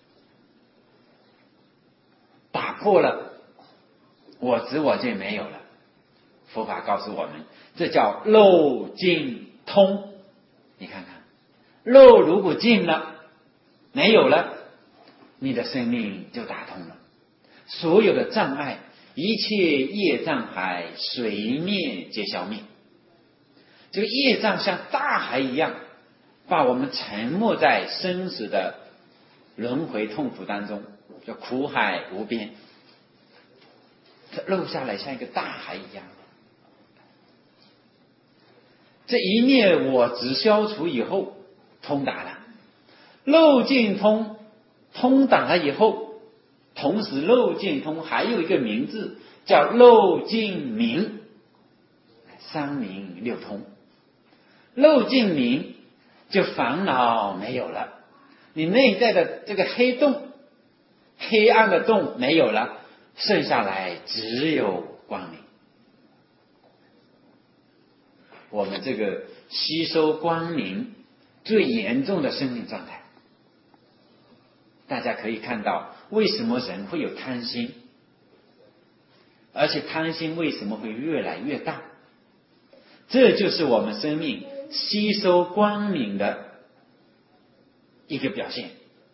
打破了，我执我见没有了，佛法告诉我们，这叫漏尽通。你看看，漏如果尽了，没有了，你的生命就打通了，所有的障碍，一切业障海随灭皆消灭。这个业障像大海一样，把我们沉没在生死的轮回痛苦当中，叫苦海无边。它漏下来像一个大海一样。这一灭我执消除以后，通达了，漏尽通，通达了以后，同时漏尽通还有一个名字叫漏尽明，三明六通。漏尽明就烦恼没有了，你内在的这个黑洞、黑暗的洞没有了，剩下来只有光明。我们这个吸收光明最严重的生命状态，大家可以看到为什么人会有贪心，而且贪心为什么会越来越大，这就是我们生命吸收光明的一个表现。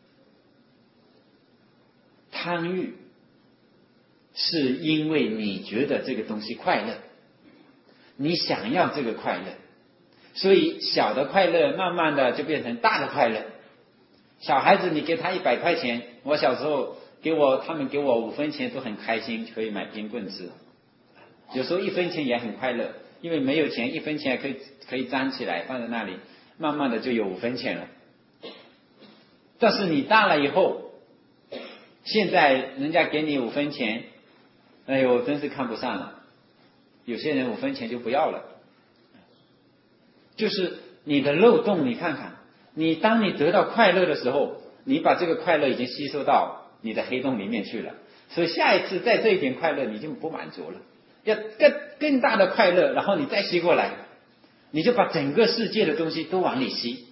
贪欲是因为你觉得这个东西快乐，你想要这个快乐，所以小的快乐慢慢的就变成大的快乐。小孩子你给他100块钱，我小时候他们给我5分钱都很开心，可以买冰棍吃。有时候1分钱也很快乐，因为没有钱1分钱可以粘起来放在那里，慢慢的就有5分钱了。但是你大了以后，现在人家给你5分钱，哎呦真是看不上了，有些人5分钱就不要了。就是你的漏洞，你看看，当你得到快乐的时候，你把这个快乐已经吸收到你的黑洞里面去了，所以下一次再这一点快乐你就不满足了，要更大的快乐，然后你再吸过来，你就把整个世界的东西都往里吸。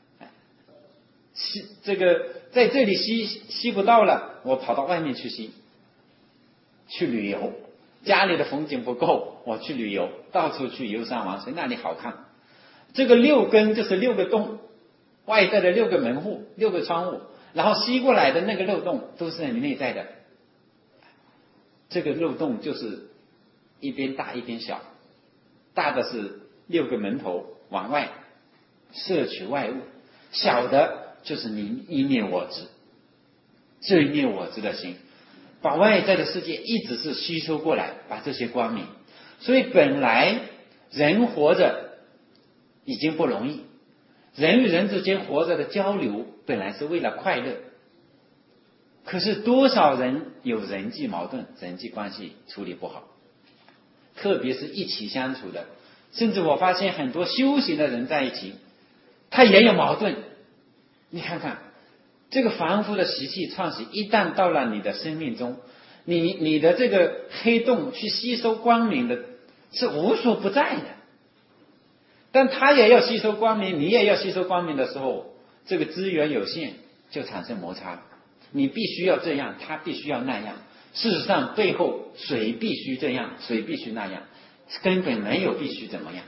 这个在这里吸不到了，我跑到外面去吸，去旅游，家里的风景不够，我去旅游，到处去游山玩水，那里好看。这个6根就是6个洞，外在的6个门户，6个窗户，然后吸过来的那个漏洞都是你内在的。这个漏洞就是一边大一边小，大的是6个门头往外摄取外物，小的就是你一念我执，这一念我执的心，把外在的世界一直是吸收过来，把这些光明。所以本来人活着已经不容易，人与人之间活着的交流本来是为了快乐，可是多少人有人际矛盾，人际关系处理不好，特别是一起相处的，甚至我发现很多修行的人在一起，他也有矛盾。你看看这个凡夫的习气创习，一旦到了你的生命中，你的这个黑洞去吸收光明的是无所不在的，但他也要吸收光明，你也要吸收光明的时候，这个资源有限，就产生摩擦。你必须要这样，他必须要那样，事实上背后谁必须这样，谁必须那样，根本没有必须怎么样，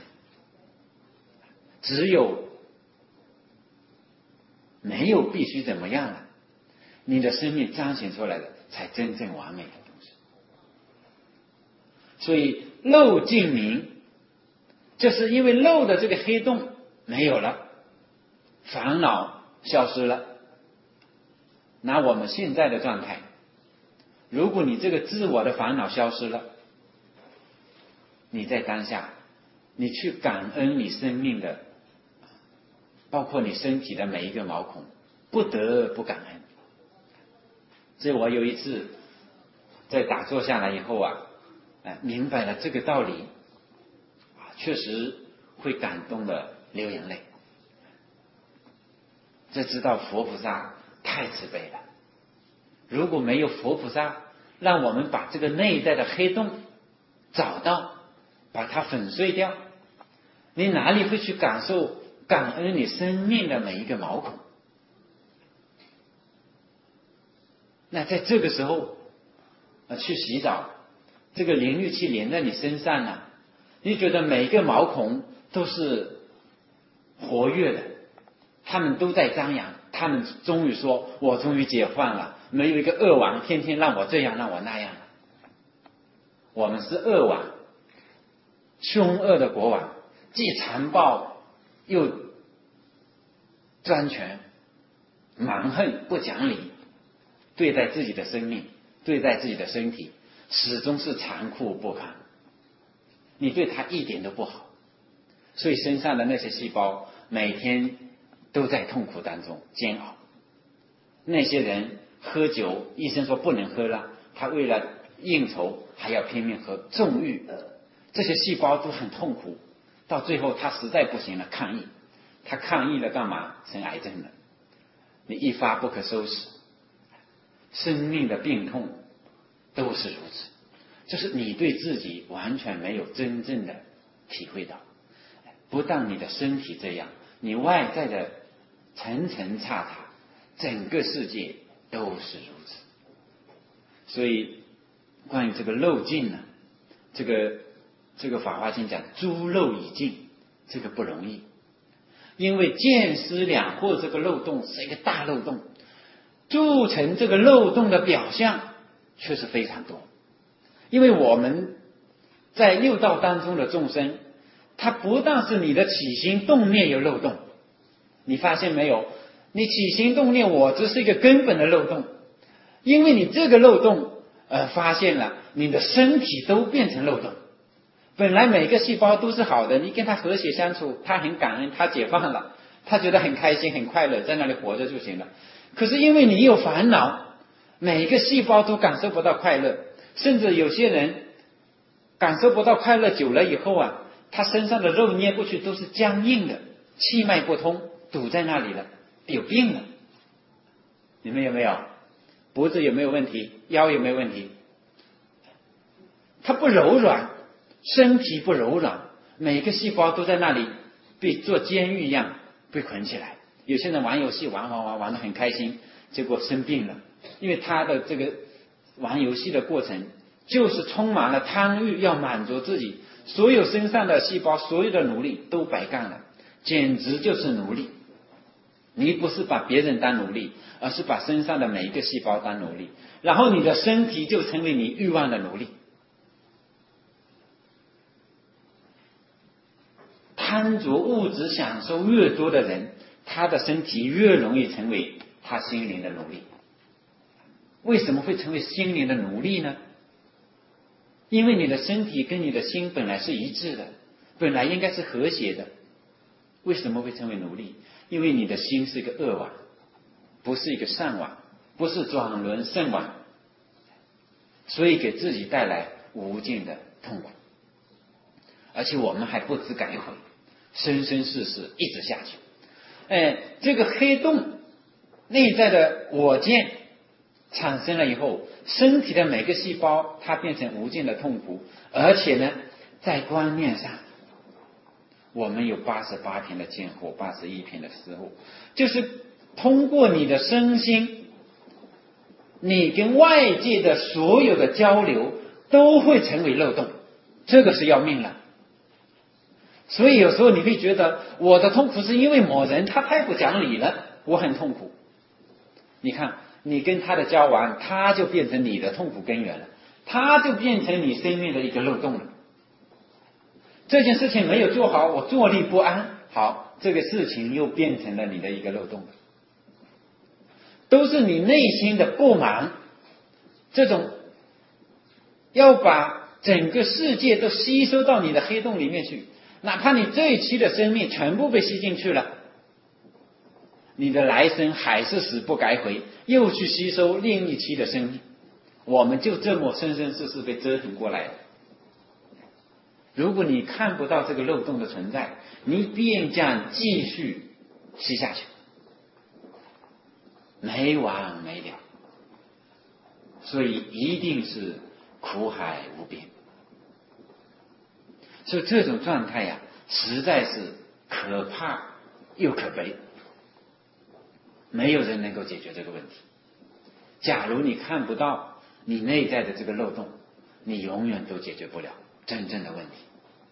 只有没有必须怎么样了。 你的生命彰显出来的才真正完美的东西。所以漏尽明，就是因为漏的这个黑洞没有了，烦恼消失了。拿我们现在的状态，如果你这个自我的烦恼消失了，你在当下，你去感恩你生命的，包括你身体的每一个毛孔，不得不感恩。所以我有一次在打坐下来以后明白了这个道理，确实会感动的流眼泪。这知道佛菩萨太慈悲了，如果没有佛菩萨让我们把这个内在的黑洞找到，把它粉碎掉，你哪里会去感恩你生命的每一个毛孔？那在这个时候去洗澡，这个淋浴器连在你身上呢，你觉得每一个毛孔都是活跃的，他们都在张扬，他们终于说我终于解放了，没有一个恶王天天让我这样让我那样了。我们是恶王，凶恶的国王，既残暴又专权，蛮横不讲理，对待自己的生命，对待自己的身体，始终是残酷不堪，你对他一点都不好，所以身上的那些细胞每天都在痛苦当中煎熬。那些人喝酒，医生说不能喝了，他为了应酬还要拼命喝，纵欲，这些细胞都很痛苦，到最后他实在不行了，抗议。他抗议了干嘛？生癌症了。你一发不可收拾，生命的病痛都是如此，就是你对自己完全没有真正的体会到。不但你的身体这样，你外在的层层旻旯，整个世界都是如此。所以关于这个漏尽呢，这个法华经讲诸漏已尽，这个不容易，因为见思两惑这个漏洞是一个大漏洞，铸成这个漏洞的表象却是非常多。因为我们在六道当中的众生，它不但是你的起心动念有漏洞，你发现没有？你起心动念我这是一个根本的漏洞，因为你这个漏洞发现了你的身体都变成漏洞。本来每个细胞都是好的，你跟他和谐相处，他很感恩，他解放了，他觉得很开心很快乐，在那里活着就行了。可是因为你有烦恼，每一个细胞都感受不到快乐，甚至有些人感受不到快乐久了以后他身上的肉捏过去都是僵硬的，气脉不通，堵在那里了，有病了。你们有没有？脖子有没有问题？腰有没有问题？它不柔软，身体不柔软，每个细胞都在那里被做监狱一样被捆起来。有些人玩游戏玩得很开心，结果生病了，因为他的这个玩游戏的过程就是充满了贪欲，要满足自己，所有身上的细胞所有的努力都白干了，简直就是奴隶。你不是把别人当奴隶，而是把身上的每一个细胞当奴隶，然后你的身体就成为你欲望的奴隶。贪着物质享受越多的人，他的身体越容易成为他心灵的奴隶。为什么会成为心灵的奴隶呢？因为你的身体跟你的心本来是一致的，本来应该是和谐的，为什么会成为奴隶？因为你的心是一个恶网，不是一个善网，不是转轮圣网，所以给自己带来无尽的痛苦，而且我们还不知改悔，生生世世一直下去。这个黑洞内在的我见产生了以后，身体的每个细胞它变成无尽的痛苦，而且呢，在观念上我们有88篇的见惑，81篇的思惑，就是通过你的身心，你跟外界的所有的交流都会成为漏洞，这个是要命了。所以有时候你会觉得我的痛苦是因为某人他太不讲理了，我很痛苦。你看你跟他的交往，他就变成你的痛苦根源了，他就变成你生命的一个漏洞了。这件事情没有做好，我坐立不安，好，这个事情又变成了你的一个漏洞了。都是你内心的不满，这种要把整个世界都吸收到你的黑洞里面去，哪怕你这一期的生命全部被吸进去了，你的来生还是死不改回，又去吸收另一期的生命，我们就这么生生世世被折腾过来了。如果你看不到这个漏洞的存在，你便将继续吸下去，没完没了，所以一定是苦海无边。所以这种状态呀，实在是可怕又可悲，没有人能够解决这个问题。假如你看不到你内在的这个漏洞，你永远都解决不了真正的问题。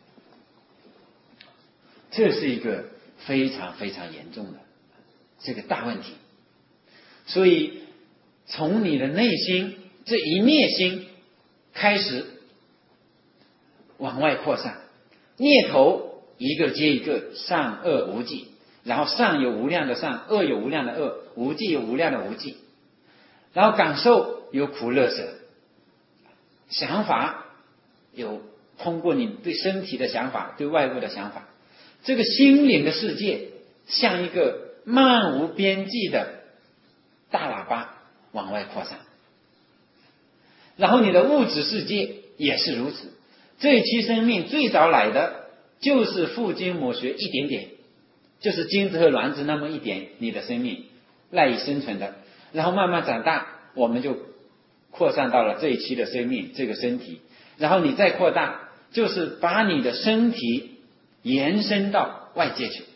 这是一个非常非常严重的这个大问题。所以从你的内心这一念心开始往外扩散，念头一个接一个，善恶无记，然后善有无量的善，恶有无量的恶，无记有无量的无记，然后感受有苦乐舍，想法有通过你对身体的想法，对外物的想法，这个心灵的世界像一个漫无边际的大喇叭往外扩散。然后你的物质世界也是如此，这一期生命最早来的就是父精母血一点点，就是精子和卵子那么一点，你的生命赖以生存的，然后慢慢长大，我们就扩散到了这一期的生命，这个身体，然后你再扩大，就是把你的身体延伸到外界去。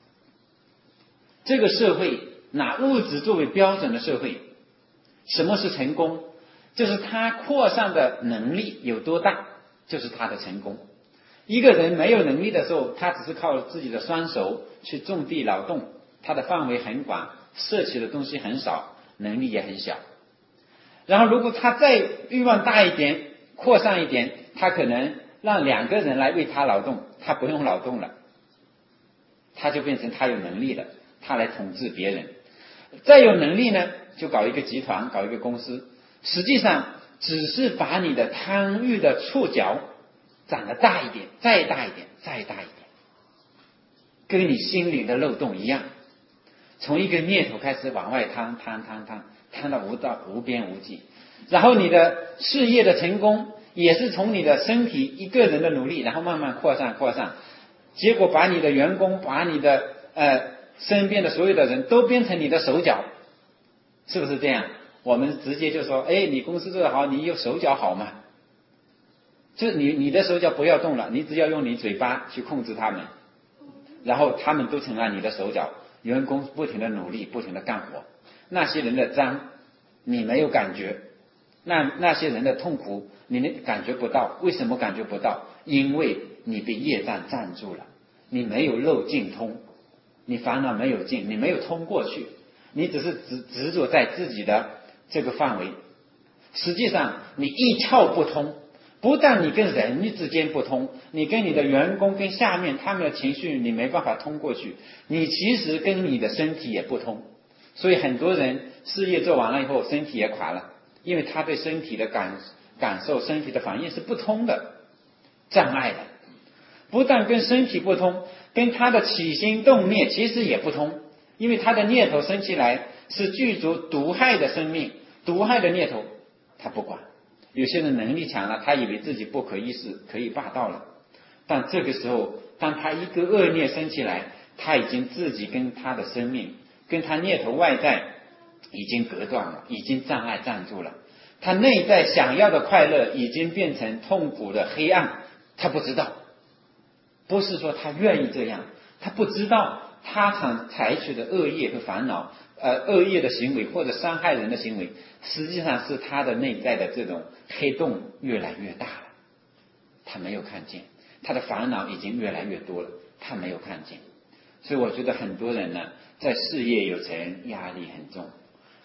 这个社会拿物质作为标准的社会，什么是成功？就是他扩散的能力有多大，就是他的成功。一个人没有能力的时候，他只是靠自己的双手去种地劳动，他的范围很广，摄取的东西很少，能力也很小。然后如果他再欲望大一点，扩散一点，他可能让2个人来为他劳动，他不用劳动了，他就变成他有能力了，他来统治别人。再有能力呢，就搞一个集团，搞一个公司，实际上只是把你的贪欲的触角长得大一点，再大一点，再大一点，跟你心灵的漏洞一样，从一个念头开始往外摊到无边无际。然后你的事业的成功也是从你的身体一个人的努力，然后慢慢扩散，结果把你的员工，把你的身边的所有的人都变成你的手脚，是不是这样？我们直接就说，你公司做得好，你有手脚好吗？就你的手脚不要动了，你只要用你嘴巴去控制他们，然后他们都成了你的手脚，员工不停的努力，不停的干活，那些人的脏你没有感觉，那些人的痛苦你感觉不到。为什么感觉不到？因为你被业障占住了，你没有漏尽通，你烦恼没有尽，你没有通过去，你只是执着在自己的这个范围。实际上你一窍不通，不但你跟人之间不通，你跟你的员工跟下面他们的情绪你没办法通过去，你其实跟你的身体也不通。所以很多人事业做完了以后身体也垮了，因为他对身体的感受，身体的反应是不通的，障碍的。不但跟身体不通，跟他的起心动念其实也不通，因为他的念头生起来是具足毒害的生命，毒害的念头他不管。有些人能力强了，他以为自己不可一世，可以霸道了，但这个时候当他一个恶念生起来，他已经自己跟他的生命，跟他念头外在已经隔断了，已经障碍占住了，他内在想要的快乐已经变成痛苦的黑暗，他不知道。不是说他愿意这样，他不知道他采取的恶业和烦恼，恶业的行为或者伤害人的行为，实际上是他的内在的这种黑洞越来越大了，他没有看见，他的烦恼已经越来越多了，他没有看见。所以我觉得很多人呢，在事业有成，压力很重，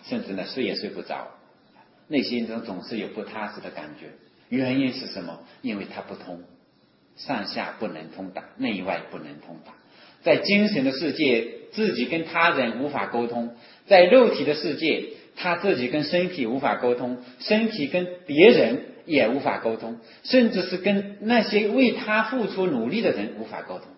甚至呢睡也睡不着，内心中总是有不踏实的感觉。原因是什么？因为它不通，上下不能通达，内外不能通达。在精神的世界，自己跟他人无法沟通；在肉体的世界，他自己跟身体无法沟通，身体跟别人也无法沟通，甚至是跟那些为他付出努力的人无法沟通。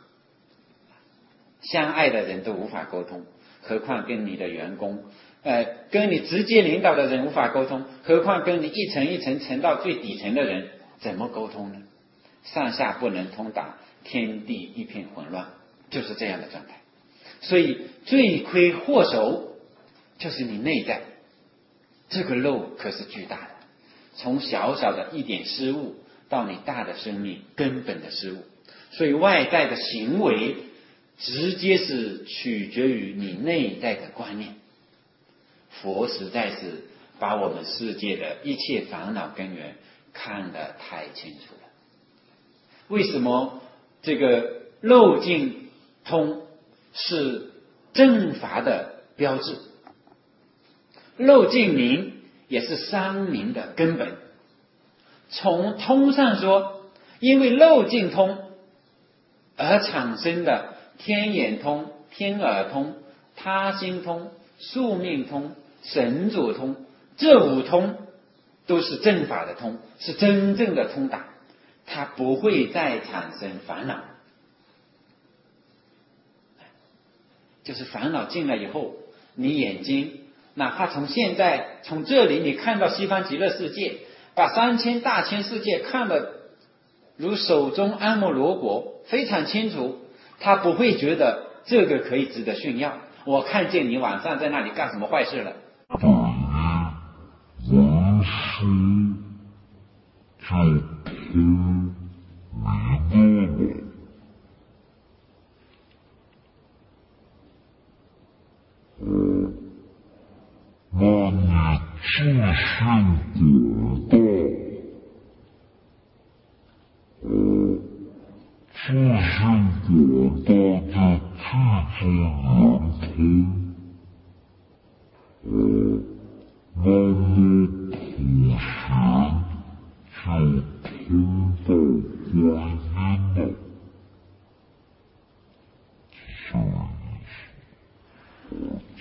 相爱的人都无法沟通，何况跟你的员工，跟你直接领导的人无法沟通，何况跟你一层一层沉到最底层的人，怎么沟通呢？上下不能通达，天地一片混乱，就是这样的状态。所以罪魁祸首就是你内在，这个漏可是巨大的，从小小的一点失误到你大的生命根本的失误。所以外在的行为直接是取决于你内在的观念。佛实在是把我们世界的一切烦恼根源看得太清楚了。为什么这个漏尽通是正法的标志？漏尽明也是三明的根本。从通上说，因为漏尽通而产生的天眼通、天耳通、他心通、宿命通、神主通，这五通都是正法的通，是真正的通达，它不会再产生烦恼。就是烦恼进来以后，你眼睛哪怕从现在从这里你看到西方极乐世界，把3000大千世界看得如手中阿摩罗国，非常清楚，他不会觉得这个可以值得炫耀。我看见你晚上在那里干什么坏事了。 文书就听明白了。那你自信得到，自信得到就自己能听，那你同时就听到观音了。所以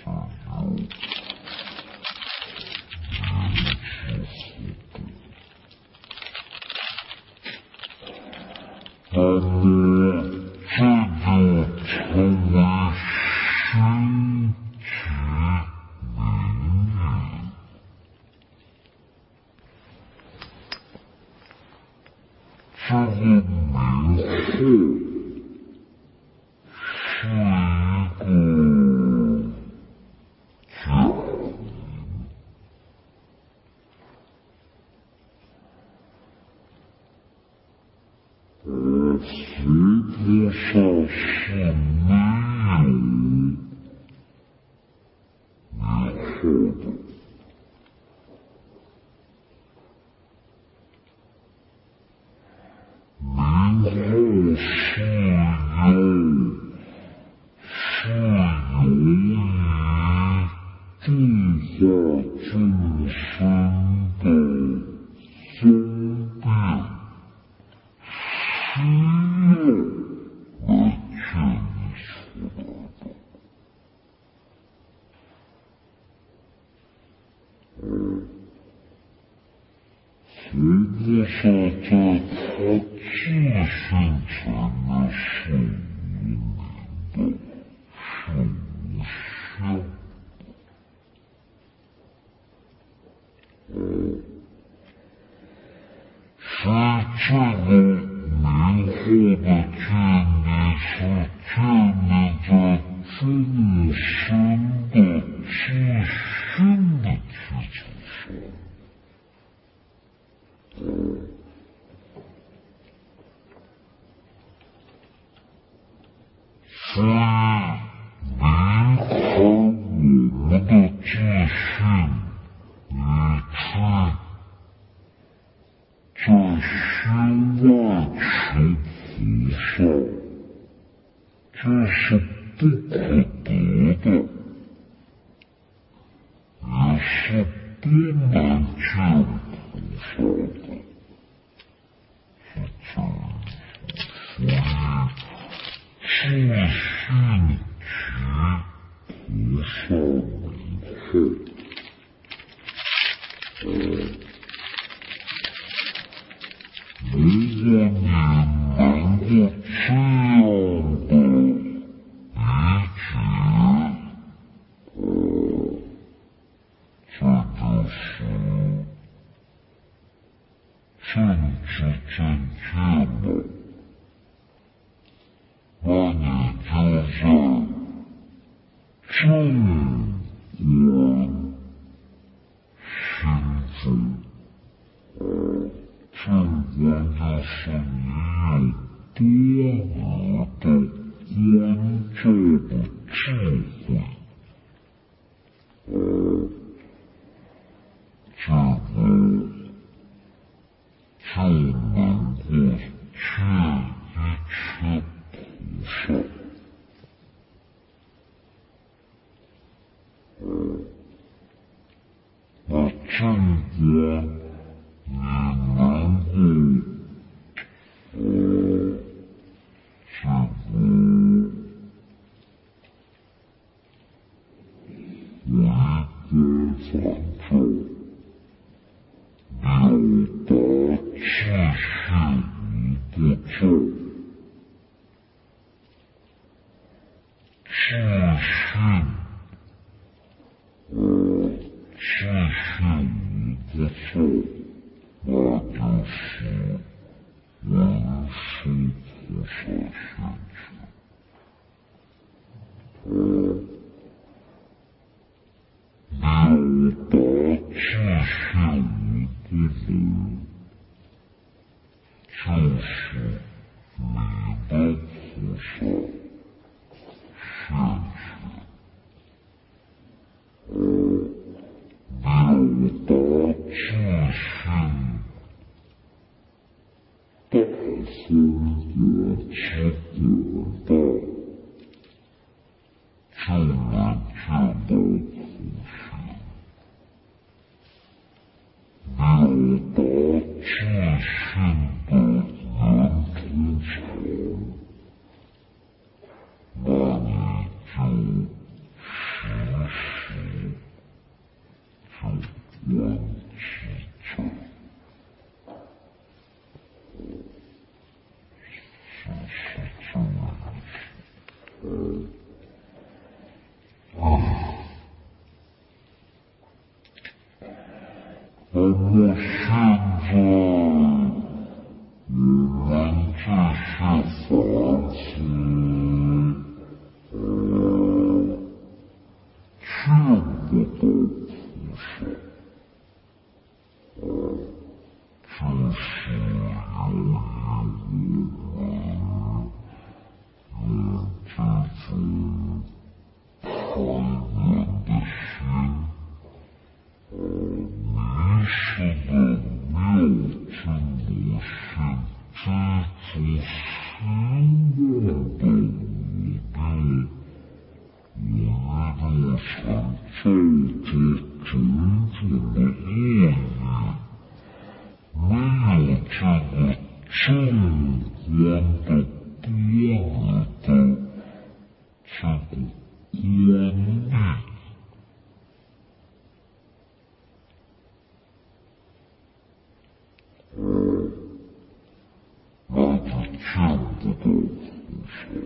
那么这就成为心即明矣。这个明后是一个假实际上是没有以后的。明后是由于地下众生的生病需要来建立出来的。实际上在他自性层面是无明的，是无相的。所以这个明后的建立是建立在众生的自性的基础上。所以明后我们的自性已经在修外求菩萨，这是不可得的。 也是不能见菩萨的，是这样。所以自信即菩萨名号。如果你能够这样的理解，这就是正知正见了。那你就在正观心中，正观就是你有多额的关照的智慧，这个就能够见一切菩萨。那正观你能够回光返照，了达自性无不照，自性无不照，那就是文殊菩萨现前。了达自性无不能，就是弥勒菩萨现前。了达自性大分别之广大，就能见到菩萨。了达自性的圆通禅，那你就时时就忘记着。是这样子。我们现在我们这些凡夫见不到菩萨，就是由于我们这种贪婪的心，迷失了妙真我性这种希望的我若想做着种种的恶业，没有这个正观的多额的这个观念，那就见不到菩萨。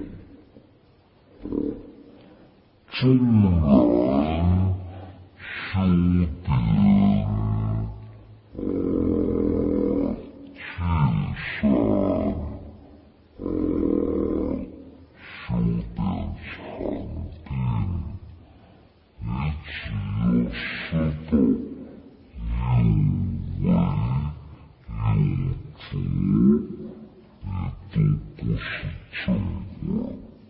真然修得去善，修得禅定，也只有修到有为有则，也都不是正观。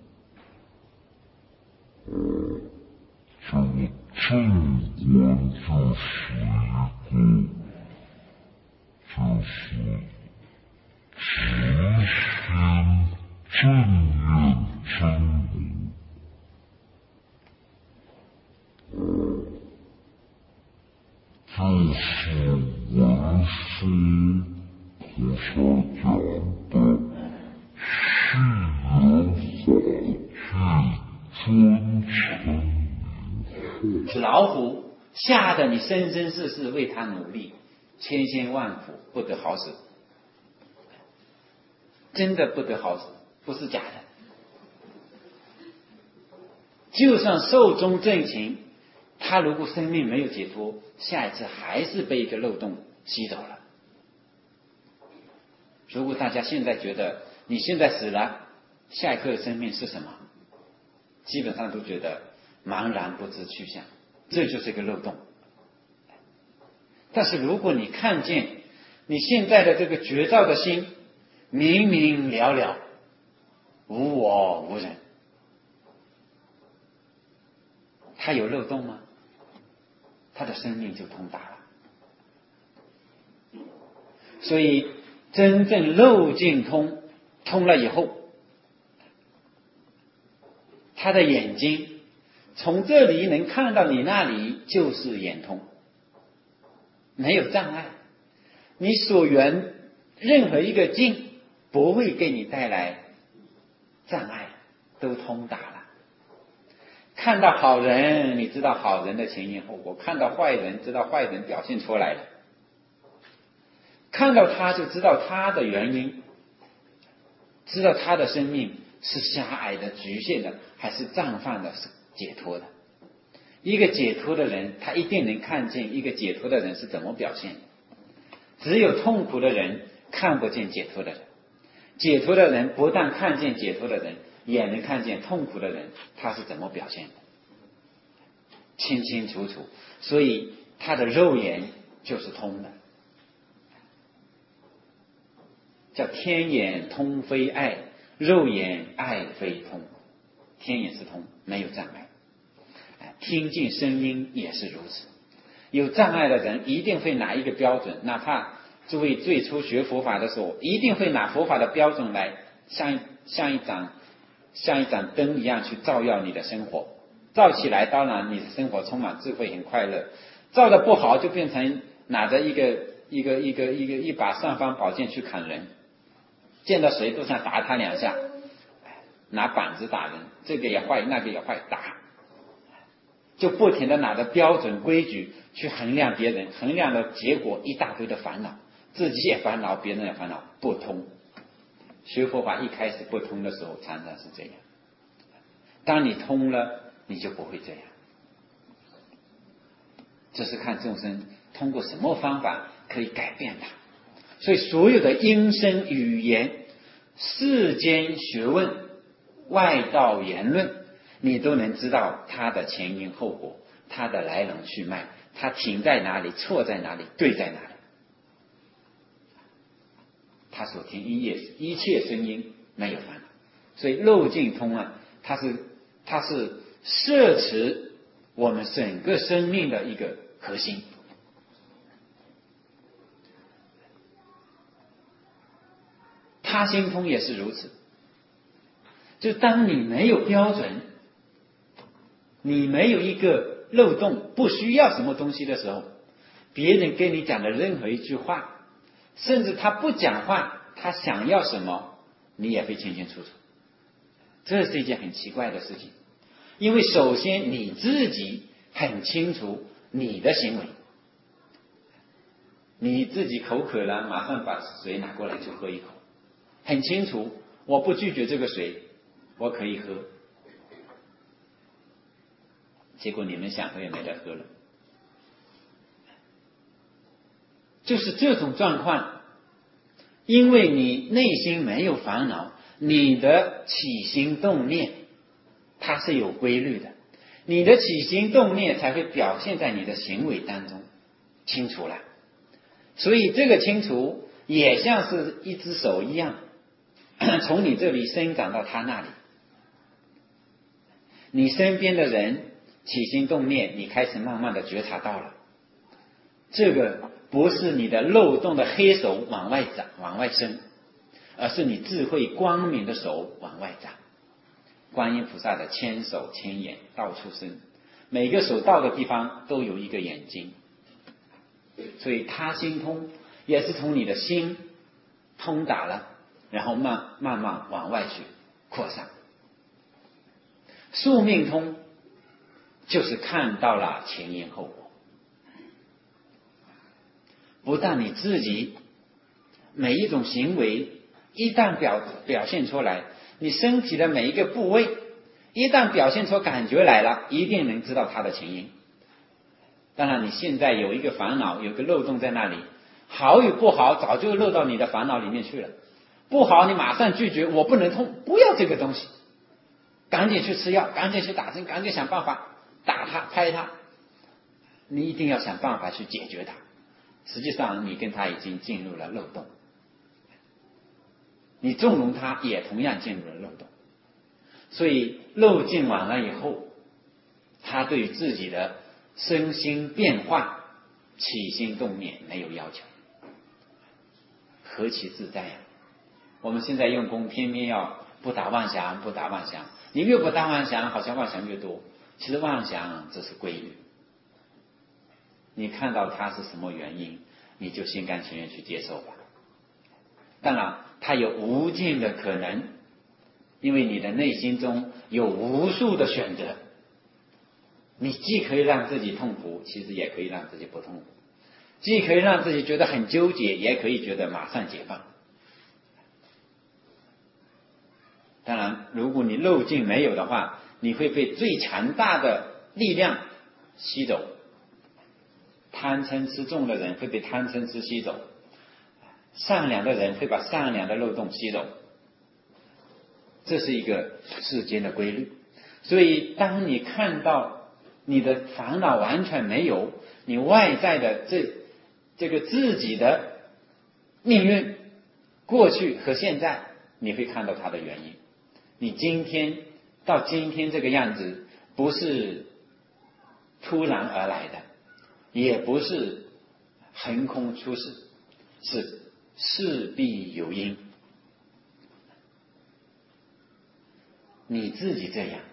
这个正观就是直心正念真理。 是文殊菩萨讲的誓言法具尊称名号。 老虎吓得你生生世世为它努力，千辛万苦不得好死，真的不得好死，不是假的。就算寿终正寝，他如果生命没有解脱，下一次还是被一个漏洞吸走了。如果大家现在觉得你现在死了，下一刻的生命是什么，基本上都觉得茫然不知去向，这就是一个漏洞。但是如果你看见你现在的这个觉照的心明明了了，无我无人，它有漏洞吗？他的生命就通达了。所以真正漏尽通了以后，他的眼睛从这里能看到你那里就是眼通，没有障碍。你所缘任何一个境不会给你带来障碍，都通达了。看到好人，你知道好人的前因后果；看到坏人，知道坏人表现出来了。看到他就知道他的原因，知道他的生命是狭隘的、局限的，还是绽放的、是解脱的。一个解脱的人，他一定能看见一个解脱的人是怎么表现的。只有痛苦的人看不见解脱的人，解脱的人不但看见解脱的人，也能看见痛苦的人他是怎么表现的，清清楚楚。所以他的肉眼就是通的，叫天眼通非爱，肉眼爱非通。天眼是通，没有障碍。听见声音也是如此。有障碍的人一定会拿一个标准，哪怕诸位最初学佛法的时候，一定会拿佛法的标准来像一盏灯一样去照耀你的生活。照起来当然你的生活充满智慧，很快乐；照的不好就变成拿着一把尚方宝剑去砍人，见到谁都想打他两下，拿板子打人，这个也坏那个也坏，打，就不停地拿着标准规矩去衡量别人，衡量的结果一大堆的烦恼，自己也烦恼，别人也烦恼，不通。学佛法一开始不通的时候常常是这样，当你通了你就不会这样。这是看众生通过什么方法可以改变它。所以所有的音声语言、世间学问、外道言论，你都能知道它的前因后果，它的来龙去脉，它停在哪里，错在哪里，对在哪里。他所听一切声音没有烦恼。所以漏尽通啊，它是摄持我们整个生命的一个核心。他心通也是如此，就当你没有标准，你没有一个漏洞，不需要什么东西的时候，别人跟你讲的任何一句话，甚至他不讲话，他想要什么你也会清清楚楚。这是一件很奇怪的事情，因为首先你自己很清楚你的行为，你自己口渴了，马上把水拿过来就喝一口，很清楚我不拒绝这个水，我可以喝，结果你们想喝也没得喝了。就是这种状况，因为你内心没有烦恼，你的起心动念它是有规律的，你的起心动念才会表现在你的行为当中，清楚了。所以这个清楚也像是一只手一样，从你这里伸展到他那里。你身边的人起心动念，你开始慢慢的觉察到了，这个不是你的漏洞的黑手往外长往外伸，而是你智慧光明的手往外长。观音菩萨的千手千眼到处伸，每个手到的地方都有一个眼睛， 所以他心通也是从你的心通达了，然后慢慢往外去扩散。宿命通就是看到了前因后果，不但你自己每一种行为一旦表现出来，你身体的每一个部位一旦表现出感觉来了，一定能知道它的前因。当然你现在有一个烦恼，有个漏洞在那里，好与不好早就漏到你的烦恼里面去了。不好你马上拒绝，我不能痛，不要这个东西，赶紧去吃药，赶紧去打针，赶紧想办法打它拍它，你一定要想办法去解决它。实际上你跟它已经进入了漏洞，你纵容它也同样进入了漏洞。所以漏尽完了以后，他对自己的身心变化起心动念没有要求，何其自在呀！我们现在用功偏偏要不打妄想，不打妄想，你越不打妄想好像妄想越多，其实妄想这是规律，你看到它是什么原因，你就心甘情愿去接受吧。当然它有无尽的可能，因为你的内心中有无数的选择，你既可以让自己痛苦，其实也可以让自己不痛苦，既可以让自己觉得很纠结，也可以觉得马上解放。当然如果你漏尽没有的话，你会被最强大的力量吸走，贪嗔痴重的人会被贪嗔痴吸走，善良的人会把善良的漏洞吸走，这是一个世间的规律。所以当你看到你的烦恼完全没有，你外在的这个自己的命运过去和现在，你会看到它的原因。你今天到今天这个样子不是突然而来的，也不是横空出世，是势必有因。你自己这样，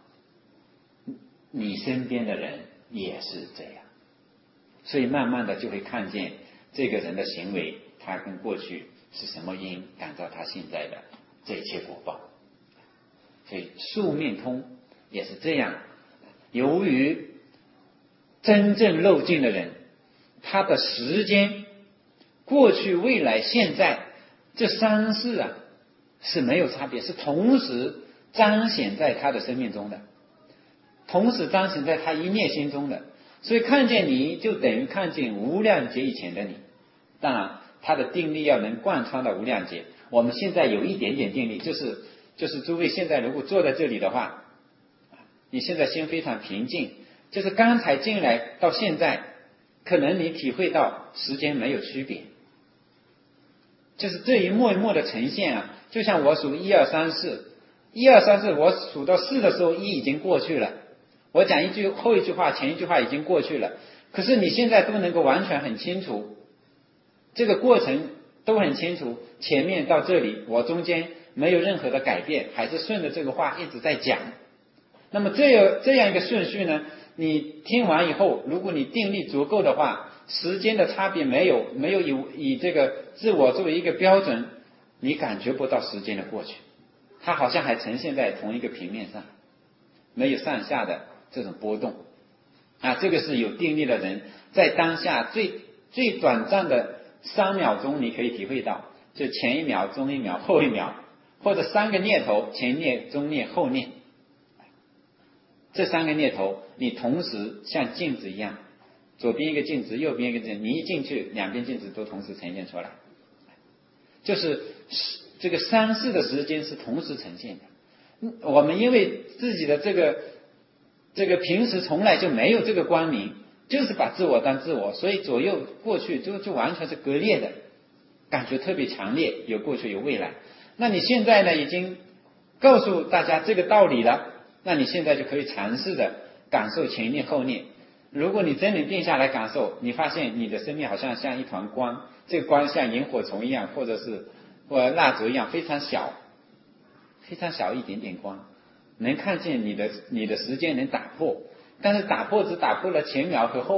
你身边的人也是这样，所以慢慢的就会看见这个人的行为，他跟过去是什么因，感到他现在的这一切果报。所以宿命通也是这样，由于真正漏尽的人，他的时间过去未来现在这三世啊是没有差别，是同时彰显在他的生命中的，同时彰显在他一念心中的。所以看见你就等于看见无量劫以前的你。当然他的定力要能贯穿到无量劫，我们现在有一点点定力，就是诸位现在如果坐在这里的话，你现在心非常平静，就是刚才进来到现在，可能你体会到时间没有区别，就是这一幕一幕的呈现啊，就像我数1 2 3 4，1 2 3 4，我数到4的时候，1已经过去了，我讲一句后一句话，前一句话已经过去了，可是你现在都能够完全很清楚，这个过程都很清楚，前面到这里我中间没有任何的改变，还是顺着这个话一直在讲。那么这样一个顺序呢，你听完以后，如果你定力足够的话，时间的差别没有以这个自我作为一个标准，你感觉不到时间的过去，它好像还呈现在同一个平面上，没有上下的这种波动啊。这个是有定力的人在当下最短暂的3秒钟，你可以体会到，就前1秒、中1秒、后1秒，或者3个念头，前念、中念、后念，这3个念头你同时像镜子一样，左边一个镜子，右边一个镜子，你一进去两边镜子都同时呈现出来，就是这个3世的时间是同时呈现的。我们因为自己的这个平时从来就没有这个光明，就是把自我当自我，所以左右过去就完全是割裂的，感觉特别强烈，有过去有未来。那你现在呢已经告诉大家这个道理了，那你现在就可以尝试的感受前念后念。如果你真的定下来感受，你发现你的生命好像一团光，这个光像萤火虫一样，或蜡烛一样，非常小，非常小一点点光，能看见你的时间能打破，但是打破只打破了前秒和后秒，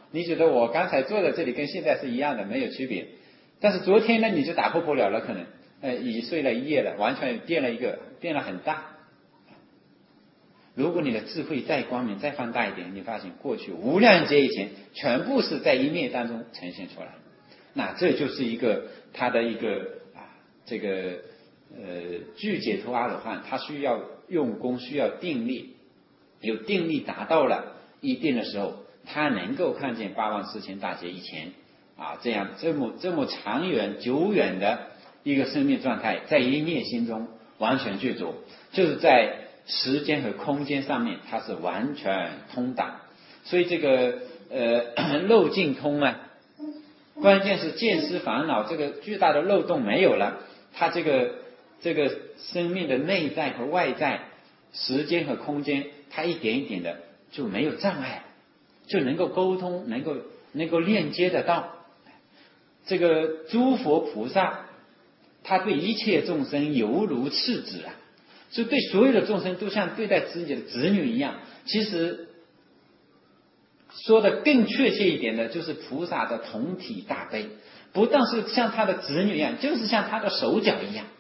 你觉得我刚才坐在这里跟现在是一样的，没有区别。但是昨天呢，你就打破不了了，可能已经睡了一夜了，完全变了很大。如果你的智慧再光明再放大一点，你发现过去无量劫以前全部是在一念当中呈现出来，那这就是一个他的一个这个具解脱阿罗汉，他需要用功，需要定力，有定力达到了一定的时候，他能够看见84000大劫以前这样这么长远久远的一个生命状态，在一念心中完全具足，就是在时间和空间上面它是完全通达。所以这个漏尽通啊，关键是见思烦恼这个巨大的漏洞没有了，它这个生命的内在和外在时间和空间，它一点一点的就没有障碍，就能够沟通，能够链接得到。这个诸佛菩萨他对一切众生犹如赤子所以对所有的众生都像对待自己的子女一样。其实说的更确切一点的，就是菩萨的同体大悲，不但是像他的子女一样，就是像他的手脚一样。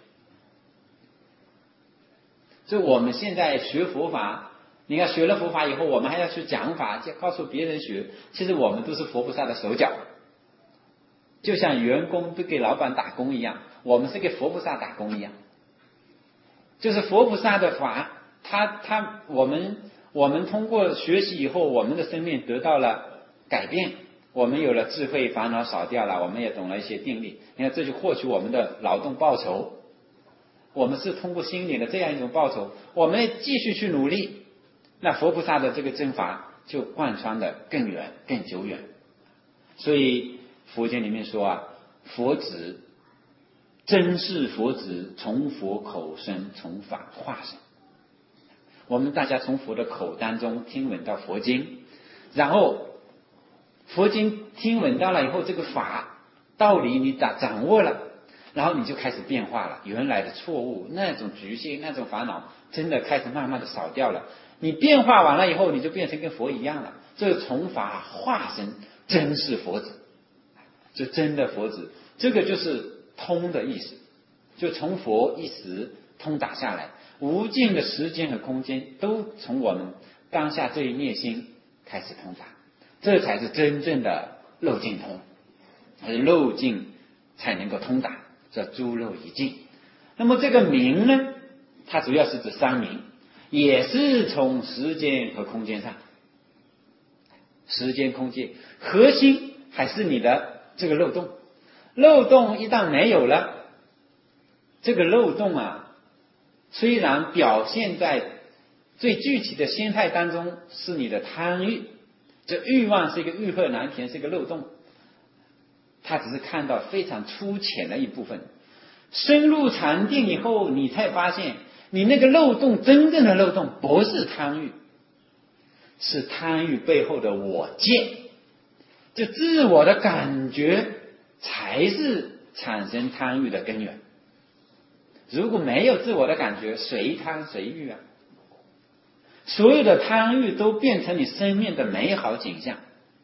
所以我们现在学佛法，你看学了佛法以后，我们还要去讲法，告诉别人学，其实我们都是佛菩萨的手脚，就像员工都给老板打工一样，我们是给佛菩萨打工一样。就是佛菩萨的法，我们通过学习以后，我们的生命得到了改变，我们有了智慧，烦恼少掉了，我们也懂了一些定力。你看，这就获取我们的劳动报酬。我们是通过心灵的这样一种报酬，我们继续去努力，那佛菩萨的这个正法就贯穿的更远更久远。所以佛经里面说佛子真是佛子，从佛口生，从法化生。我们大家从佛的口当中听闻到佛经，然后佛经听闻到了以后，这个法道理你掌握了，然后你就开始变化了，原来的错误那种局限那种烦恼真的开始慢慢的少掉了。你变化完了以后，你就变成跟佛一样了，这个从法化生，真是佛子，就真的佛子，这个就是通的意思，就从佛一时通达下来，无尽的时间和空间都从我们当下这一念心开始通达，这才是真正的漏尽通，漏尽才能够通达，叫诸漏一尽。那么这个明呢，它主要是指三明，也是从时间和空间上，时间空间核心还是你的这个漏洞，漏洞一旦没有了，这个漏洞虽然表现在最具体的心态当中是你的贪欲，这欲望是一个欲壑难填，是一个漏洞，它只是看到非常粗浅的一部分。深入禅定以后，你才发现你那个漏洞，真正的漏洞不是贪欲，是贪欲背后的我见，就自我的感觉才是产生贪欲的根源。如果没有自我的感觉，随贪随欲所有的贪欲都变成你生命的美好景象，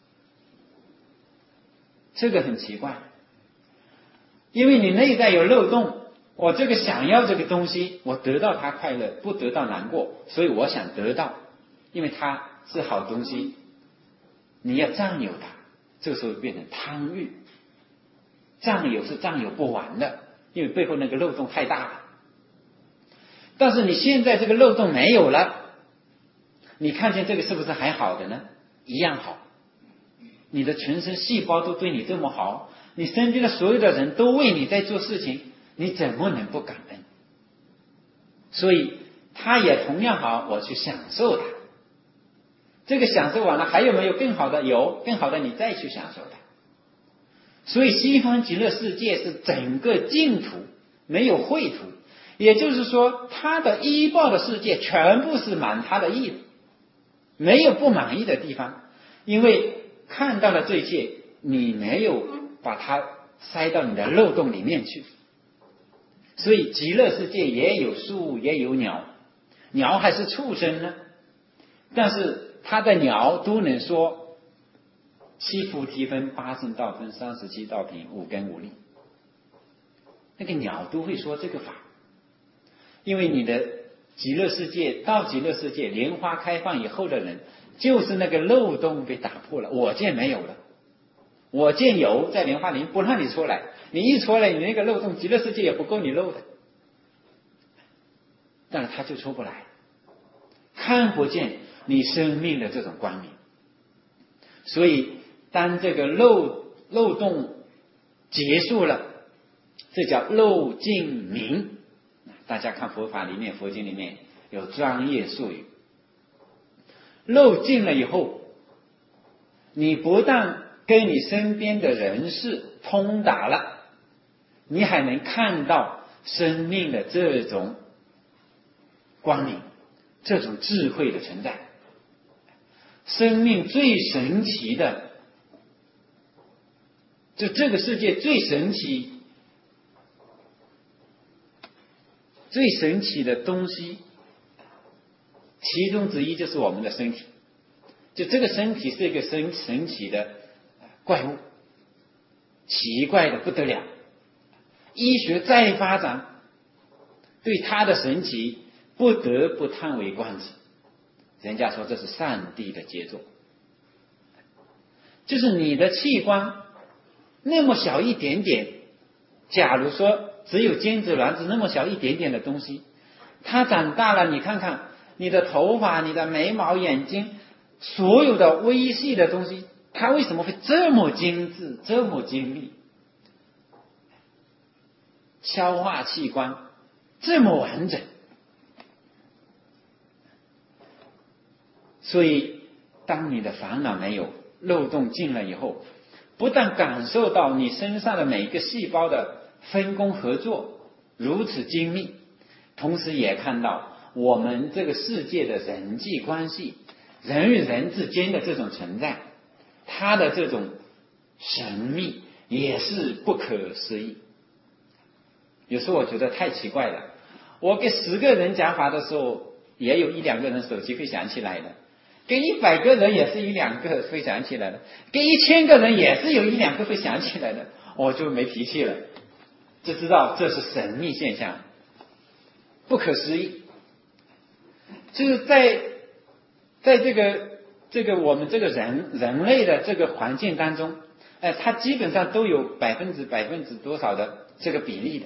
这个很奇怪，因为你内在有漏洞，我这个想要这个东西，我得到它快乐，不得到难过，所以我想得到，因为它是好东西，你要占有它，这个时候变成贪欲。占有是占有不完的，因为背后那个漏洞太大了。但是你现在这个漏洞没有了，你看见这个是不是还好的呢？一样好。你的全身细胞都对你这么好，你身边的所有的人都为你在做事情，你怎么能不感恩？所以它也同样好，我去享受它。这个享受完了，还有没有更好的？有更好的，你再去享受它。所以西方极乐世界是整个净土，没有秽土，也就是说它的依报的世界全部是满它的意的，没有不满意的地方。因为看到了这一切，你没有把它塞到你的漏洞里面去。所以极乐世界也有树也有鸟，鸟还是畜生呢，但是它的鸟都能说 7菩提分、8圣道分、37道品、5根5力。那个鸟都会说这个法，因为你的极乐世界到极乐世界莲花开放以后的人，就是那个漏洞被打破了，我见没有了，我见有在莲花林不让你出来，你一出来，你那个漏洞极乐世界也不够你漏的，但是他就出不来，看不见你生命的这种光明。所以当这个漏洞结束了，这叫漏尽明。大家看佛法里面，佛经里面有专业术语。漏尽了以后，你不但跟你身边的人事通达了，你还能看到生命的这种光明，这种智慧的存在。生命最神奇的，就这个世界最神奇的东西，其中之一就是我们的身体。就这个身体是一个神奇的怪物，奇怪的不得了。医学再发展，对它的神奇不得不叹为观止。人家说这是上帝的杰作，就是你的器官那么小一点点，假如说只有精子卵子那么小一点点的东西，它长大了，你看看你的头发、你的眉毛、眼睛，所有的微细的东西，它为什么会这么精致、这么精密？消化器官这么完整。所以当你的烦恼没有，漏洞尽了以后，不但感受到你身上的每一个细胞的分工合作如此精密，同时也看到我们这个世界的人际关系，人与人之间的这种存在，它的这种神秘也是不可思议。有时候我觉得太奇怪了，我给10个人讲法的时候，也有1、2个人手机会响起来的，给100个人也是1、2个会响起来的，给1000个人也是有1、2个会响起来的，我就没脾气了，就知道这是神秘现象，不可思议。就是在这个我们这个人类的这个环境当中，它基本上都有百分之多少的这个比例的，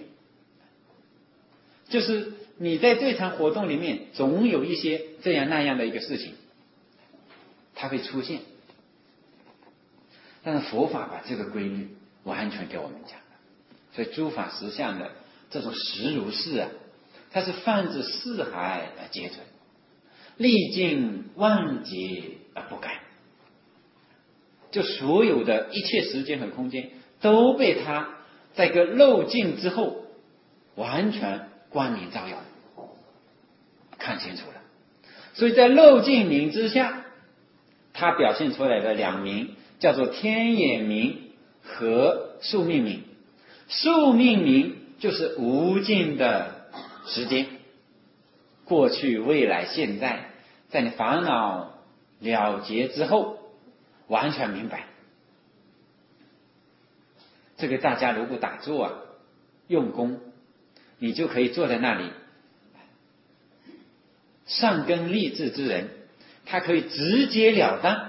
就是你在这场活动里面总有一些这样那样的一个事情它会出现，但是佛法把这个规律完全给我们讲了。所以诸法实相的这种实如是啊，它是泛至四海而皆准，历尽万劫而不改。就所有的一切时间和空间都被它在个漏尽之后完全光明照耀，看清楚了。所以在漏尽明之下，它表现出来的2明叫做天眼明和宿命明。宿命明就是无尽的时间，过去、未来、现在，在你烦恼了结之后完全明白。这个大家如果打坐啊，用功，你就可以坐在那里，善根立志之人，他可以直截了当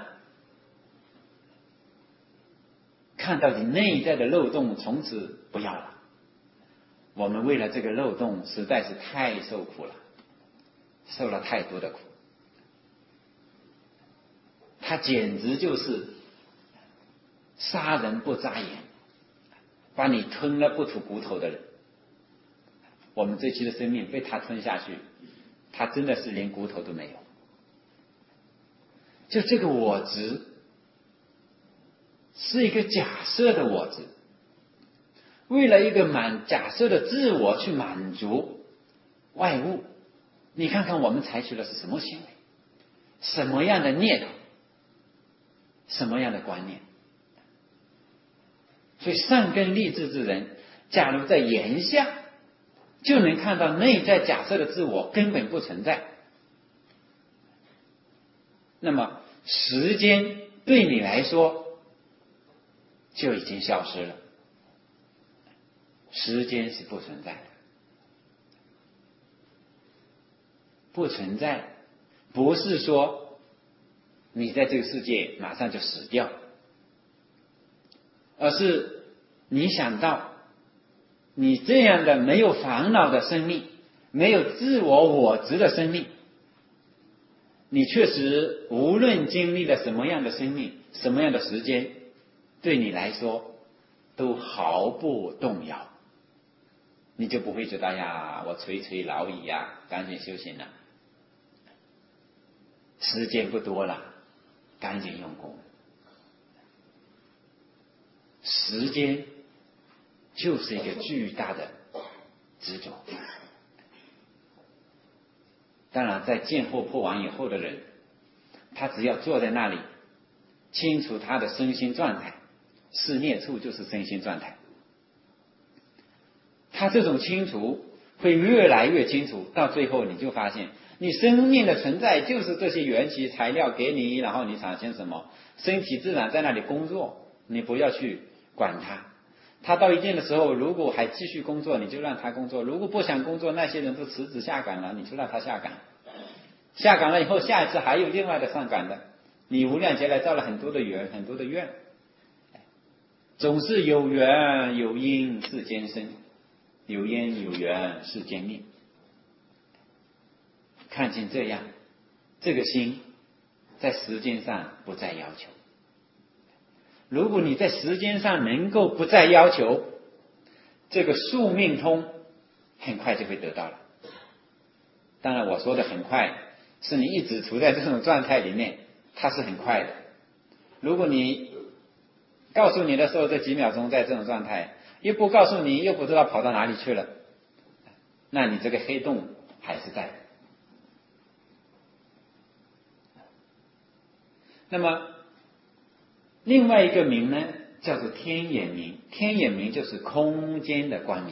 看到你内在的漏洞从此不要了。我们为了这个漏洞实在是太受苦了，受了太多的苦，他简直就是杀人不眨眼，把你吞了不吐骨头的人。我们这期的生命被他吞下去，他真的是连骨头都没有。就这个我执是一个假设的我执，为了一个假设的自我去满足外物。你看看我们采取的是什么行为，什么样的念头，什么样的观念。所以善根立志之人，假如在言下就能看到内在假设的自我根本不存在，那么时间对你来说就已经消失了。时间是不存在的，不存在，不是说你在这个世界马上就死掉，而是你想到你这样的没有烦恼的生命，没有自我执的生命，你确实无论经历了什么样的生命，什么样的时间，对你来说都毫不动摇，你就不会觉得呀，我垂垂老矣呀，赶紧修行了，时间不多了，赶紧用功。时间就是一个巨大的执着。当然在见惑破亡以后的人，他只要坐在那里清楚他的身心状态，是念处就是身心状态，他这种清楚会越来越清楚，到最后你就发现你生命的存在就是这些缘起材料给你，然后你产生什么，身体自然在那里工作，你不要去管它。他到一定的时候，如果还继续工作，你就让他工作；如果不想工作，那些人都辞职下岗了，你就让他下岗。下岗了以后，下一次还有另外的上岗的。你无量劫来造了很多的缘，很多的愿，总是有缘有因世间生，有因有缘世间命。看见这样，这个心在时间上不再要求。如果你在时间上能够不再要求，这个宿命通很快就会得到了。当然我说的很快，是你一直处在这种状态里面，它是很快的。如果你告诉你的时候这几秒钟在这种状态，又不告诉你，又不知道跑到哪里去了，那你这个黑洞还是在。那么另外一个名呢，叫做天眼明。天眼明就是空间的光明。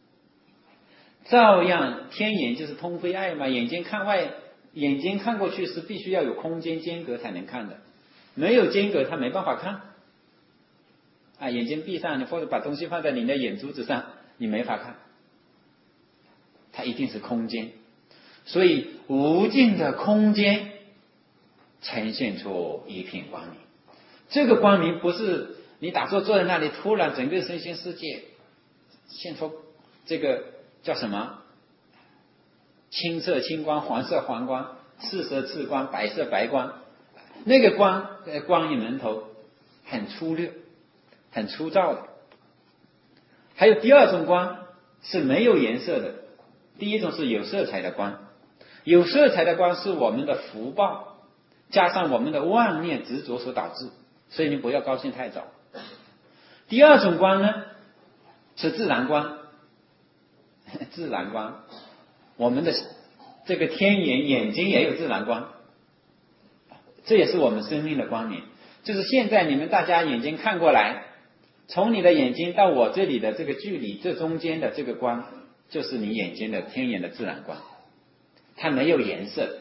照样天眼就是通非爱嘛，眼睛看外，眼睛看过去是必须要有空间间隔才能看的，没有间隔它没办法看啊。眼睛闭上，你或者把东西放在你的眼珠子上，你没法看，它一定是空间。所以无尽的空间呈现出一片光明。这个光明不是你打坐坐在那里，突然整个身心世界现出这个叫什么青色青光、黄色黄光、赤色赤光、白色白光，那个光影门头很粗略很粗糙的。还有第二种光是没有颜色的，第一种是有色彩的光。有色彩的光是我们的福报加上我们的妄念执着所导致，所以你不要高兴太早。第二种光呢是自然光。自然光，我们的这个天眼睛也有自然光，这也是我们生命的光明。就是现在你们大家眼睛看过来，从你的眼睛到我这里的这个距离，这中间的这个光就是你眼睛的天眼的自然光，它没有颜色，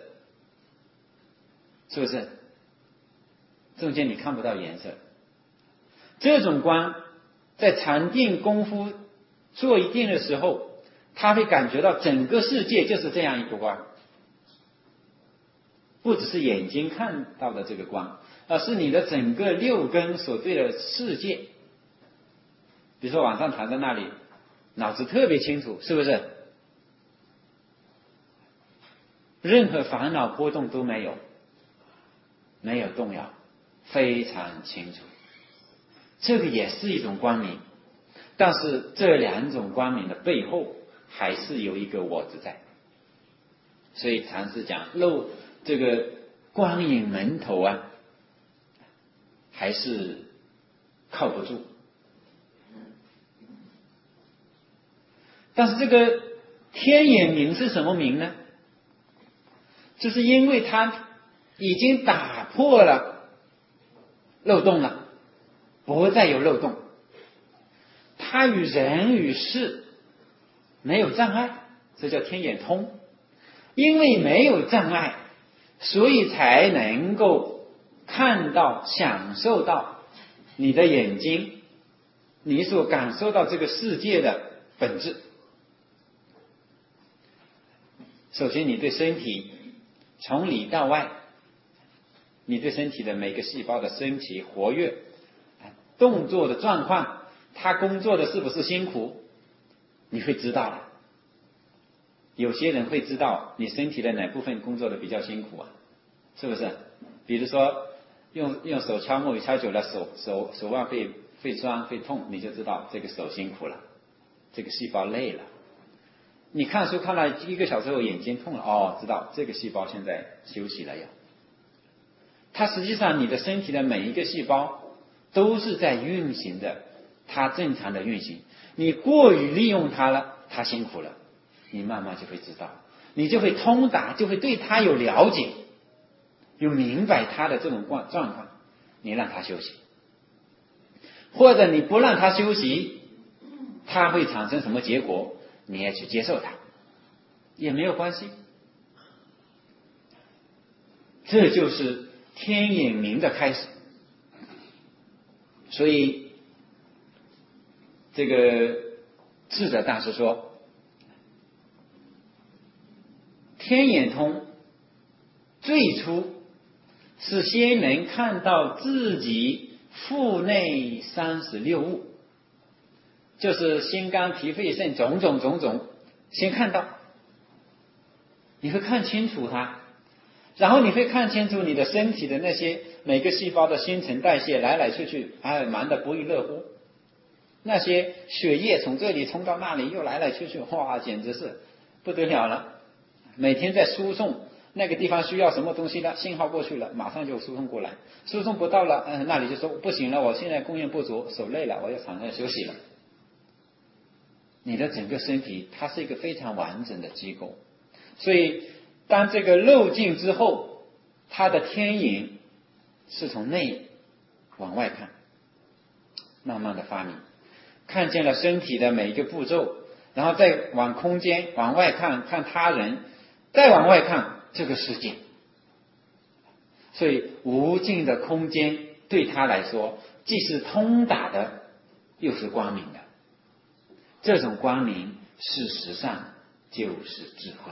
是不是？中间你看不到颜色。这种光在禅定功夫做一定的时候，他会感觉到整个世界就是这样一个光，不只是眼睛看到的这个光，而是你的整个六根所对的世界。比如说晚上躺在那里，脑子特别清楚，是不是？任何烦恼波动都没有，没有动摇，非常清楚。这个也是一种光明，但是这两种光明的背后还是有一个我字在。所以禅师讲漏这个光影门头啊，还是靠不住。但是这个天眼明是什么明呢？就是因为它已经打破了漏洞了，不再有漏洞，它与人与事没有障碍，这叫天眼通。因为没有障碍，所以才能够看到享受到你的眼睛你所感受到这个世界的本质。首先，你对身体从里到外，你对身体的每个细胞的身体活跃、动作的状况，它工作的是不是辛苦，你会知道的。有些人会知道你身体的哪部分工作的比较辛苦啊，是不是？比如说用手敲木鱼敲久了，手腕会酸会痛，你就知道这个手辛苦了，这个细胞累了。你看书看了1个小时后眼睛痛了，知道这个细胞现在休息了呀。它实际上你的身体的每一个细胞都是在运行的，它正常的运行。你过于利用它了，它辛苦了，你慢慢就会知道，你就会通达，就会对它有了解，有明白它的这种状况，你让它休息。或者你不让它休息，它会产生什么结果，你也去接受它，也没有关系。这就是天眼明的开始。所以这个智者大师说，天眼通最初是先能看到自己腹内36物，就是心肝脾肺肾种种，先看到，你会看清楚它，然后你会看清楚你的身体的那些每个细胞的新陈代谢来来去去，忙得不亦乐乎。那些血液从这里冲到那里又来来去去，哇，简直是不得了了。每天在输送，那个地方需要什么东西了，信号过去了，马上就输送过来，输送不到了，那里就说不行了，我现在供应不足，手累了，我要躺下休息了。你的整个身体它是一个非常完整的机构，所以当这个漏尽之后，它的天眼是从内往外看，慢慢的发明，看见了身体的每一个步骤，然后再往空间往外看，看他人，再往外看这个世界。所以无尽的空间对他来说既是通达的，又是光明的。这种光明事实上就是智慧，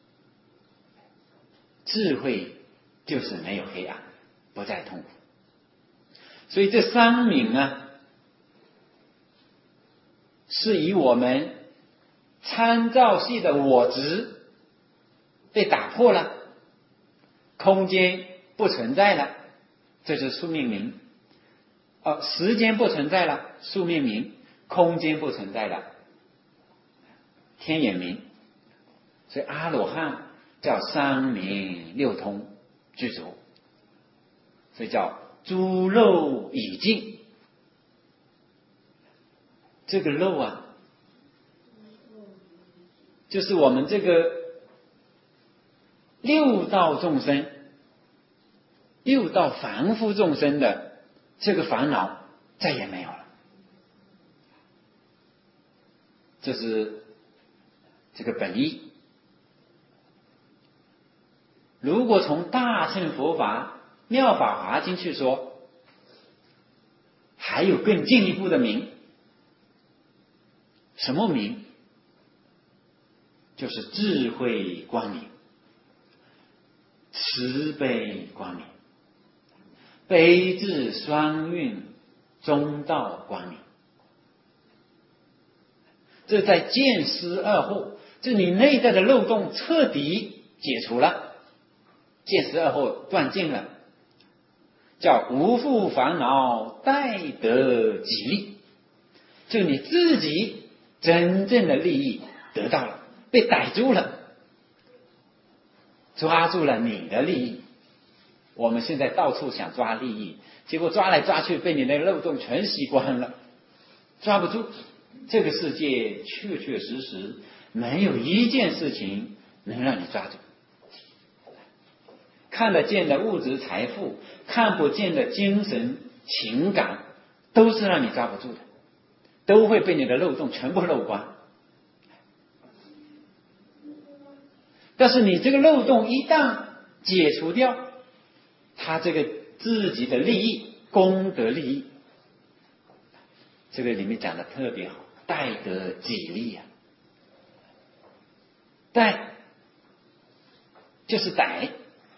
智慧就是没有黑暗，不再痛苦。所以这3名呢，是以我们参照系的我执被打破了，空间不存在了，这是宿命明。时间不存在了，宿命明；空间不存在了，天眼明。所以阿罗汉叫3明6通具足，所以叫诸漏已尽。这个漏啊，就是我们这个6道众生，6道凡夫众生的这个烦恼再也没有了。这是这个本意。如果从大乘佛法妙法华经去说，还有更进一步的明。什么明？就是智慧光明、慈悲光明、悲智双运中道光明。这在见思二惑，这你内在的漏洞彻底解除了，见思二惑断尽了，叫无复烦恼，待得己利。就你自己真正的利益得到了，被逮住了，抓住了你的利益。我们现在到处想抓利益，结果抓来抓去被你的漏洞全吸光了，抓不住。这个世界确确实实没有一件事情能让你抓住。看得见的物质财富，看不见的精神情感，都是让你抓不住的，都会被你的漏洞全部漏光。但是你这个漏洞一旦解除掉，他这个自己的利益、功德利益， 这个里面讲的特别好，逮得己利啊。逮就是逮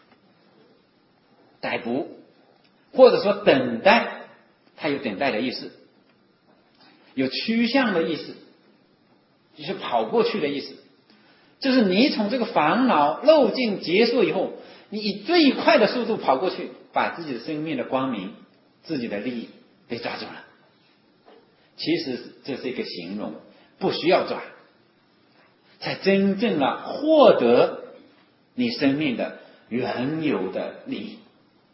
捕，或者说等待，它有等待的意思，有趋向的意思，就是跑过去的意思。就是你从这个烦恼漏尽结束以后，你以最快的速度跑过去，把自己的生命的光明、自己的利益被抓住了。其实这是一个形容，不需要抓，才真正的获得你生命的原有的利益，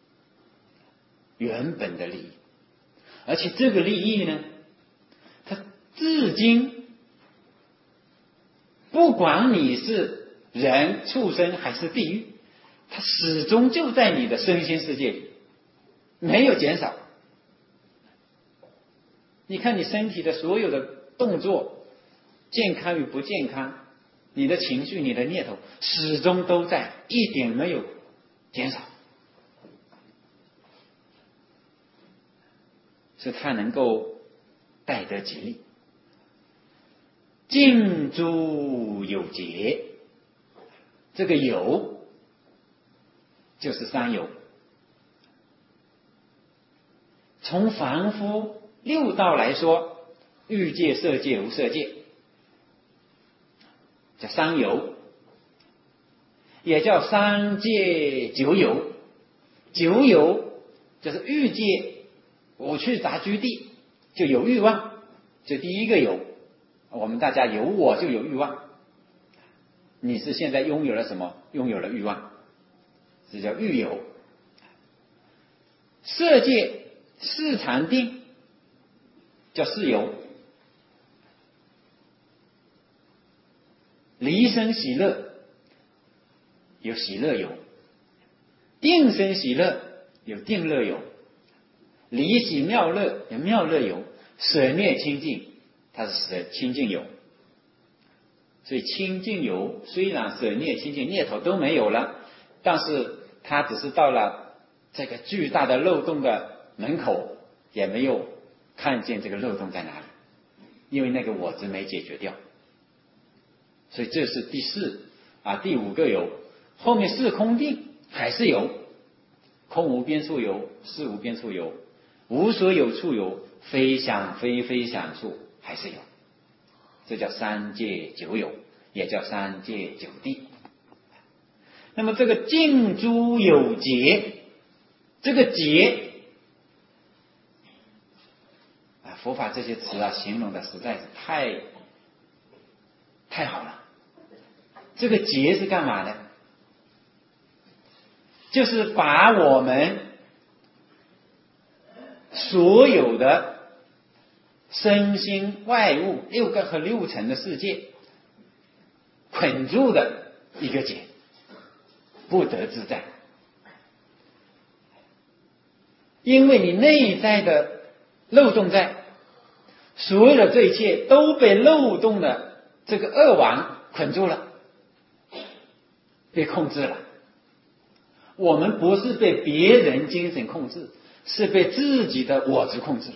原本的利益。而且这个利益呢，它至今不管你是人、畜生还是地狱，它始终就在你的身心世界里，没有减少。你看你身体的所有的动作，健康与不健康，你的情绪、你的念头，始终都在，一点没有减少。所以它能够逮得己利。尽诸有节，这个有就是三有。从凡夫六道来说，欲界、色界、无色界，叫三有，也叫三界九有。九有就是欲界五趣杂居地，就有欲望，这第一个有。我们大家有我就有欲望，你是现在拥有了什么？拥有了欲望，这叫欲有。色界四禅定叫四有。离生喜乐有喜乐有，定生喜乐有定乐有，离喜妙乐有妙乐有，舍灭清净它是舍清净有。所以清净有虽然舍灭清净，念头都没有了，但是它只是到了这个巨大的漏洞的门口，也没有看见这个漏洞在哪里，因为那个我执没解决掉。所以这是第五个有。后面四空定还是有，空无边处有，事无边处有，无所有处有，非想非想处还是有。这叫三界九有，也叫三界九地。那么这个尽诸有节，这个节佛法这些词形容的实在是太好了。这个节是干嘛的？就是把我们所有的身心外物六个和六尘的世界捆住的一个结，不得自在。因为你内在的漏洞在，所有的这一切都被漏洞的这个恶网捆住了，被控制了。我们不是被别人精神控制，是被自己的我执控制了。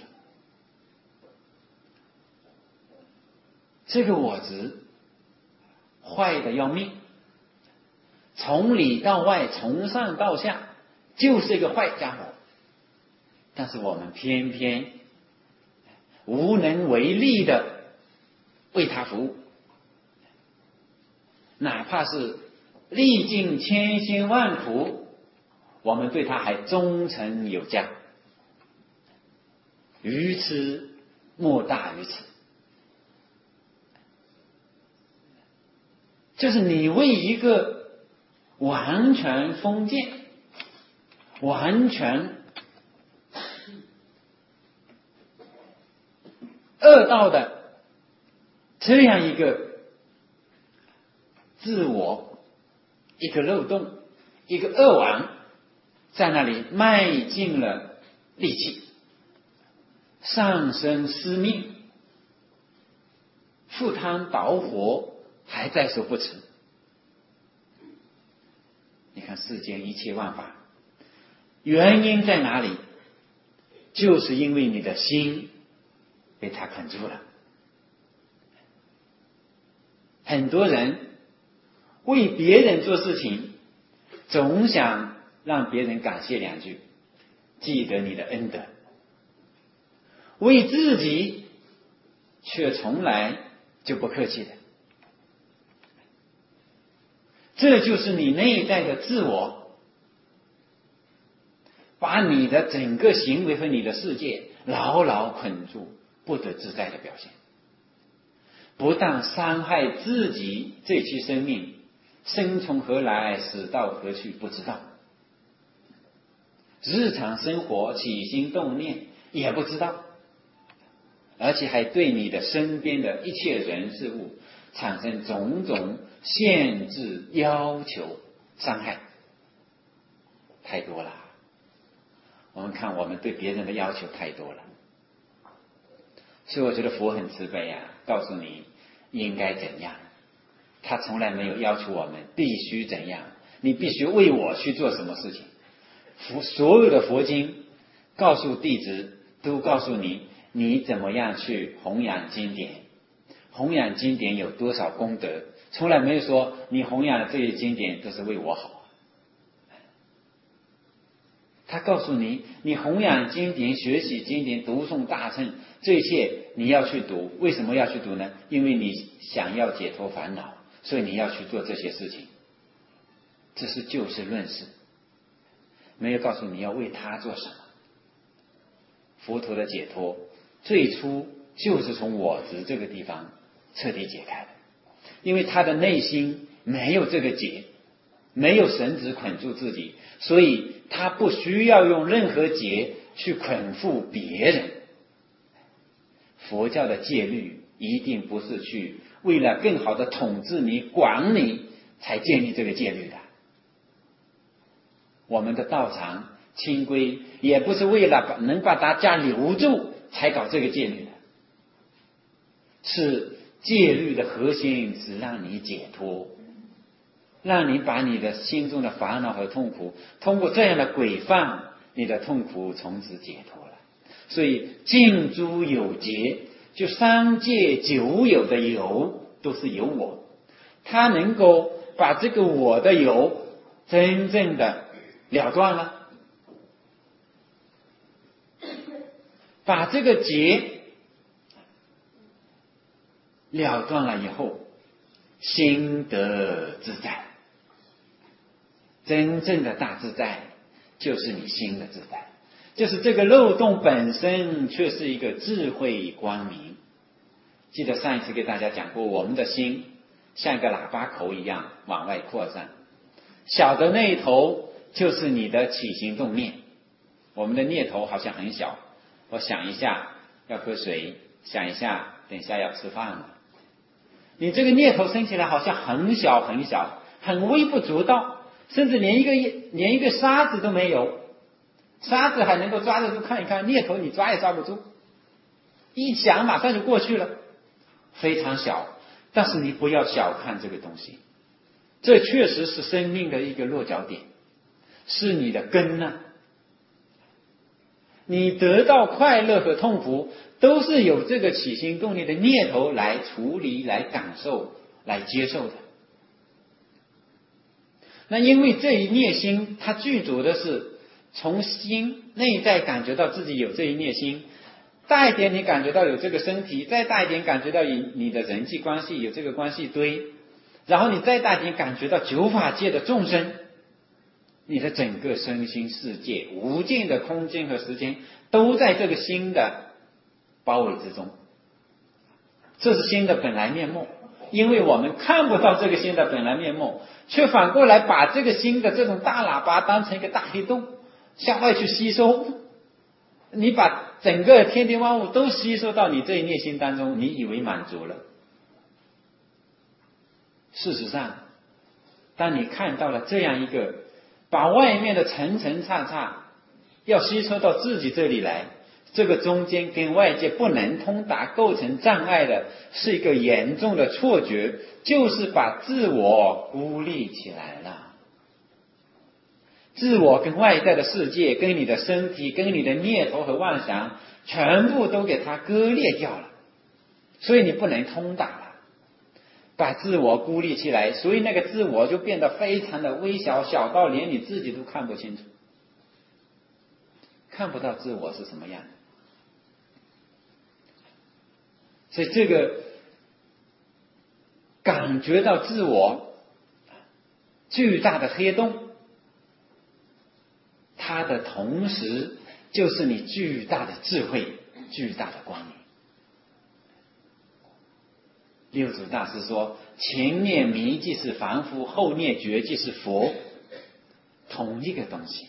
这个我执坏的要命，从里到外，从上到下，就是一个坏家伙。但是我们偏偏无能为力的为他服务，哪怕是历尽千辛万苦，我们对他还忠诚有加，愚痴莫大于此。就是你为一个完全封建、完全恶道的这样一个自我，一个漏洞，一个恶网，在那里卖尽了力气，上身失命，赴汤蹈火，还在所不辞。你看世间一切万法，原因在哪里？就是因为你的心被他捆住了。很多人为别人做事情，总想让别人感谢两句，记得你的恩德，为自己却从来就不客气的。这就是你内在的自我，把你的整个行为和你的世界牢牢捆住，不得自在的表现。不但伤害自己这期生命，生从何来，死到何去不知道，日常生活起心动念也不知道，而且还对你的身边的一切人事物产生种种限制、要求、伤害，太多了。我们看我们对别人的要求太多了，所以我觉得佛很慈悲啊，告诉你应该怎样。他从来没有要求我们必须怎样，你必须为我去做什么事情。所有的佛经告诉弟子，都告诉你你怎么样去弘扬经典，弘扬经典有多少功德，从来没有说你弘扬的这些经典都是为我好。他告诉你，你弘扬经典、学习经典、读诵大乘，这一切你要去读。为什么要去读呢？因为你想要解脱烦恼，所以你要去做这些事情。这是就事论事，没有告诉你要为他做什么。佛陀的解脱最初就是从我执这个地方彻底解开的，因为他的内心没有这个结，没有绳子捆住自己，所以他不需要用任何结去捆缚别人。佛教的戒律一定不是去为了更好的统治你、管你才建立这个戒律的。我们的道场清规也不是为了能把大家留住才搞这个戒律的，是戒律的核心是让你解脱，让你把你的心中的烦恼和痛苦通过这样的规范，你的痛苦从此解脱了。所以净诸有节，就三界九有的有都是有我，他能够把这个我的有真正的了断了，把这个结了断了以后，心得自在。真正的大自在就是你心的自在，就是这个漏洞本身却是一个智慧光明。记得上一次给大家讲过，我们的心像一个喇叭口一样往外扩散，小的那一头就是你的起心动念。我们的念头好像很小，我想一下要喝水，想一下等一下要吃饭了。你这个念头升起来好像很小很小，很微不足道，甚至连一个沙子都没有，沙子还能够抓得住看一看，念头你抓也抓不住，一想马上就过去了，非常小。但是你不要小看这个东西，这确实是生命的一个落脚点，是你的根呢。你得到快乐和痛苦都是有这个起心动念的念头来处理、来感受、来接受的。那因为这一念心它具足的是从心内在感觉到自己有这一念心，大一点你感觉到有这个身体，再大一点感觉到你的人际关系有这个关系堆，然后你再大一点感觉到九法界的众生，你的整个身心世界无尽的空间和时间都在这个心的包围之中，这是心的本来面目。因为我们看不到这个心的本来面目，却反过来把这个心的这种大喇叭当成一个大黑洞向外去吸收，你把整个天地万物都吸收到你这一念心当中，你以为满足了。事实上当你看到了这样一个把外面的层层叉叉要吸收到自己这里来，这个中间跟外界不能通达，构成障碍的是一个严重的错觉，就是把自我孤立起来了。 自我跟外在的世界，跟你的身体，跟你的念头和妄想，全部都给它割裂掉了，所以你不能通达了，把自我孤立起来，所以那个自我就变得非常的微小，小到连你自己都看不清楚，看不到自我是什么样的。所以这个感觉到自我巨大的黑洞，它的同时就是你巨大的智慧，巨大的光明。六祖大师说，前念迷即是凡夫，后念觉即是佛，同一个东西。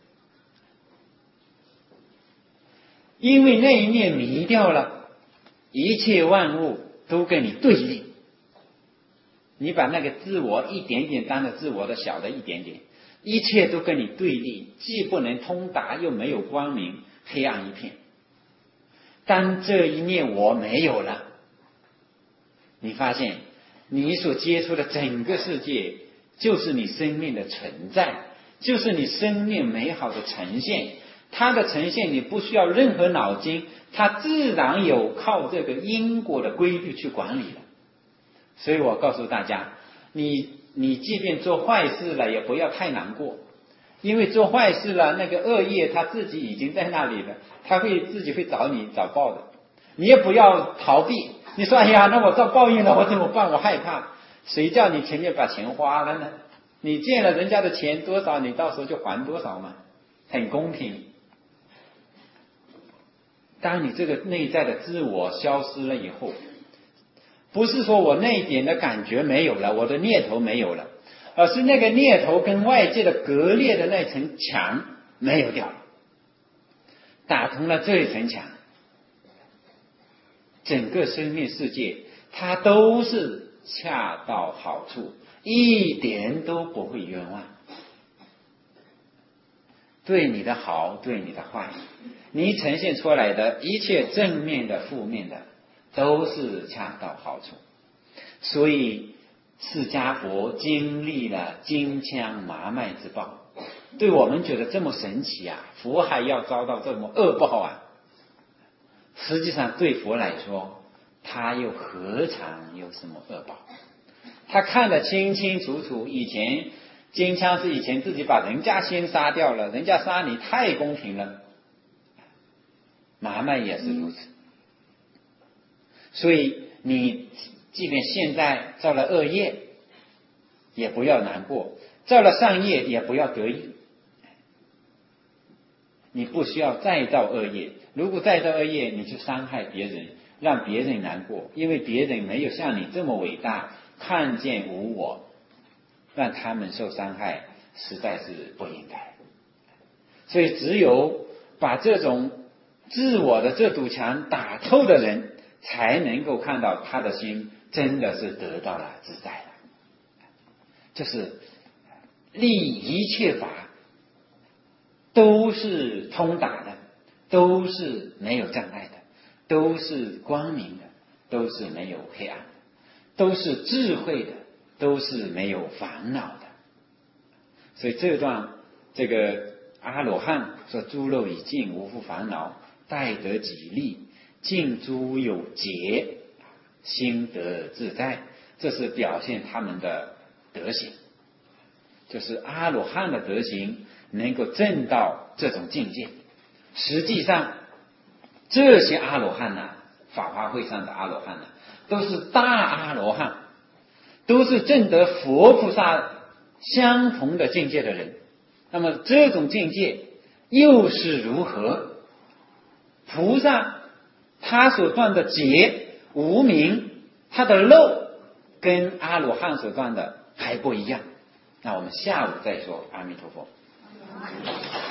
因为那一念迷掉了，一切万物都跟你对立，你把那个自我一点点当了自我的小的一点点，一切都跟你对立，既不能通达，又没有光明，黑暗一片。当这一念我没有了，你发现你所接触的整个世界就是你生命的存在，就是你生命美好的呈现。它的呈现你不需要任何脑筋，它自然有靠这个因果的规律去管理了。所以我告诉大家，你即便做坏事了，也不要太难过，因为做坏事了，那个恶业它自己已经在那里了，它自己会找你找报的。你也不要逃避，你说哎呀，那我遭报应了，我怎么办？我害怕。谁叫你前面把钱花了呢？你借了人家的钱多少，你到时候就还多少嘛，很公平。当你这个内在的自我消失了以后，不是说我那一点的感觉没有了，我的念头没有了，而是那个念头跟外界的隔裂的那层墙没有掉了，打通了这一层墙，整个生命世界它都是恰到好处，一点都不会冤枉，对你的好，对你的坏，你呈现出来的一切正面的负面的都是恰到好处。所以释迦佛经历了金枪麻麦之报，对我们觉得这么神奇啊，佛还要遭到这么恶报啊，实际上对佛来说，他又何尝有什么恶报？他看得清清楚楚，以前金枪是以前自己把人家先杀掉了，人家杀你太公平了，麻麦也是如此。所以你即便现在造了恶业，也不要难过，造了善业也不要得意，你不需要再造恶业。如果再造恶业，你去伤害别人，让别人难过，因为别人没有像你这么伟大，看见无我，让他们受伤害实在是不应该。所以只有把这种自我的这堵墙打透的人，才能够看到他的心真的是得到了自在了，就是立一切法都是通达的，都是没有障碍的，都是光明的，都是没有黑暗的，都是智慧的，都是没有烦恼的。所以这段这个阿罗汉说，诸漏已尽，无复烦恼，待得己利，尽诸有节，心得自在，这是表现他们的德行，就是阿罗汉的德行能够证到这种境界。实际上这些阿罗汉呢，法华会上的阿罗汉呢，都是大阿罗汉，都是证得佛菩萨相同的境界的人。那么这种境界又是如何？菩萨他所断的结无明，他的漏跟阿罗汉所断的还不一样。那我们下午再说。阿弥陀佛。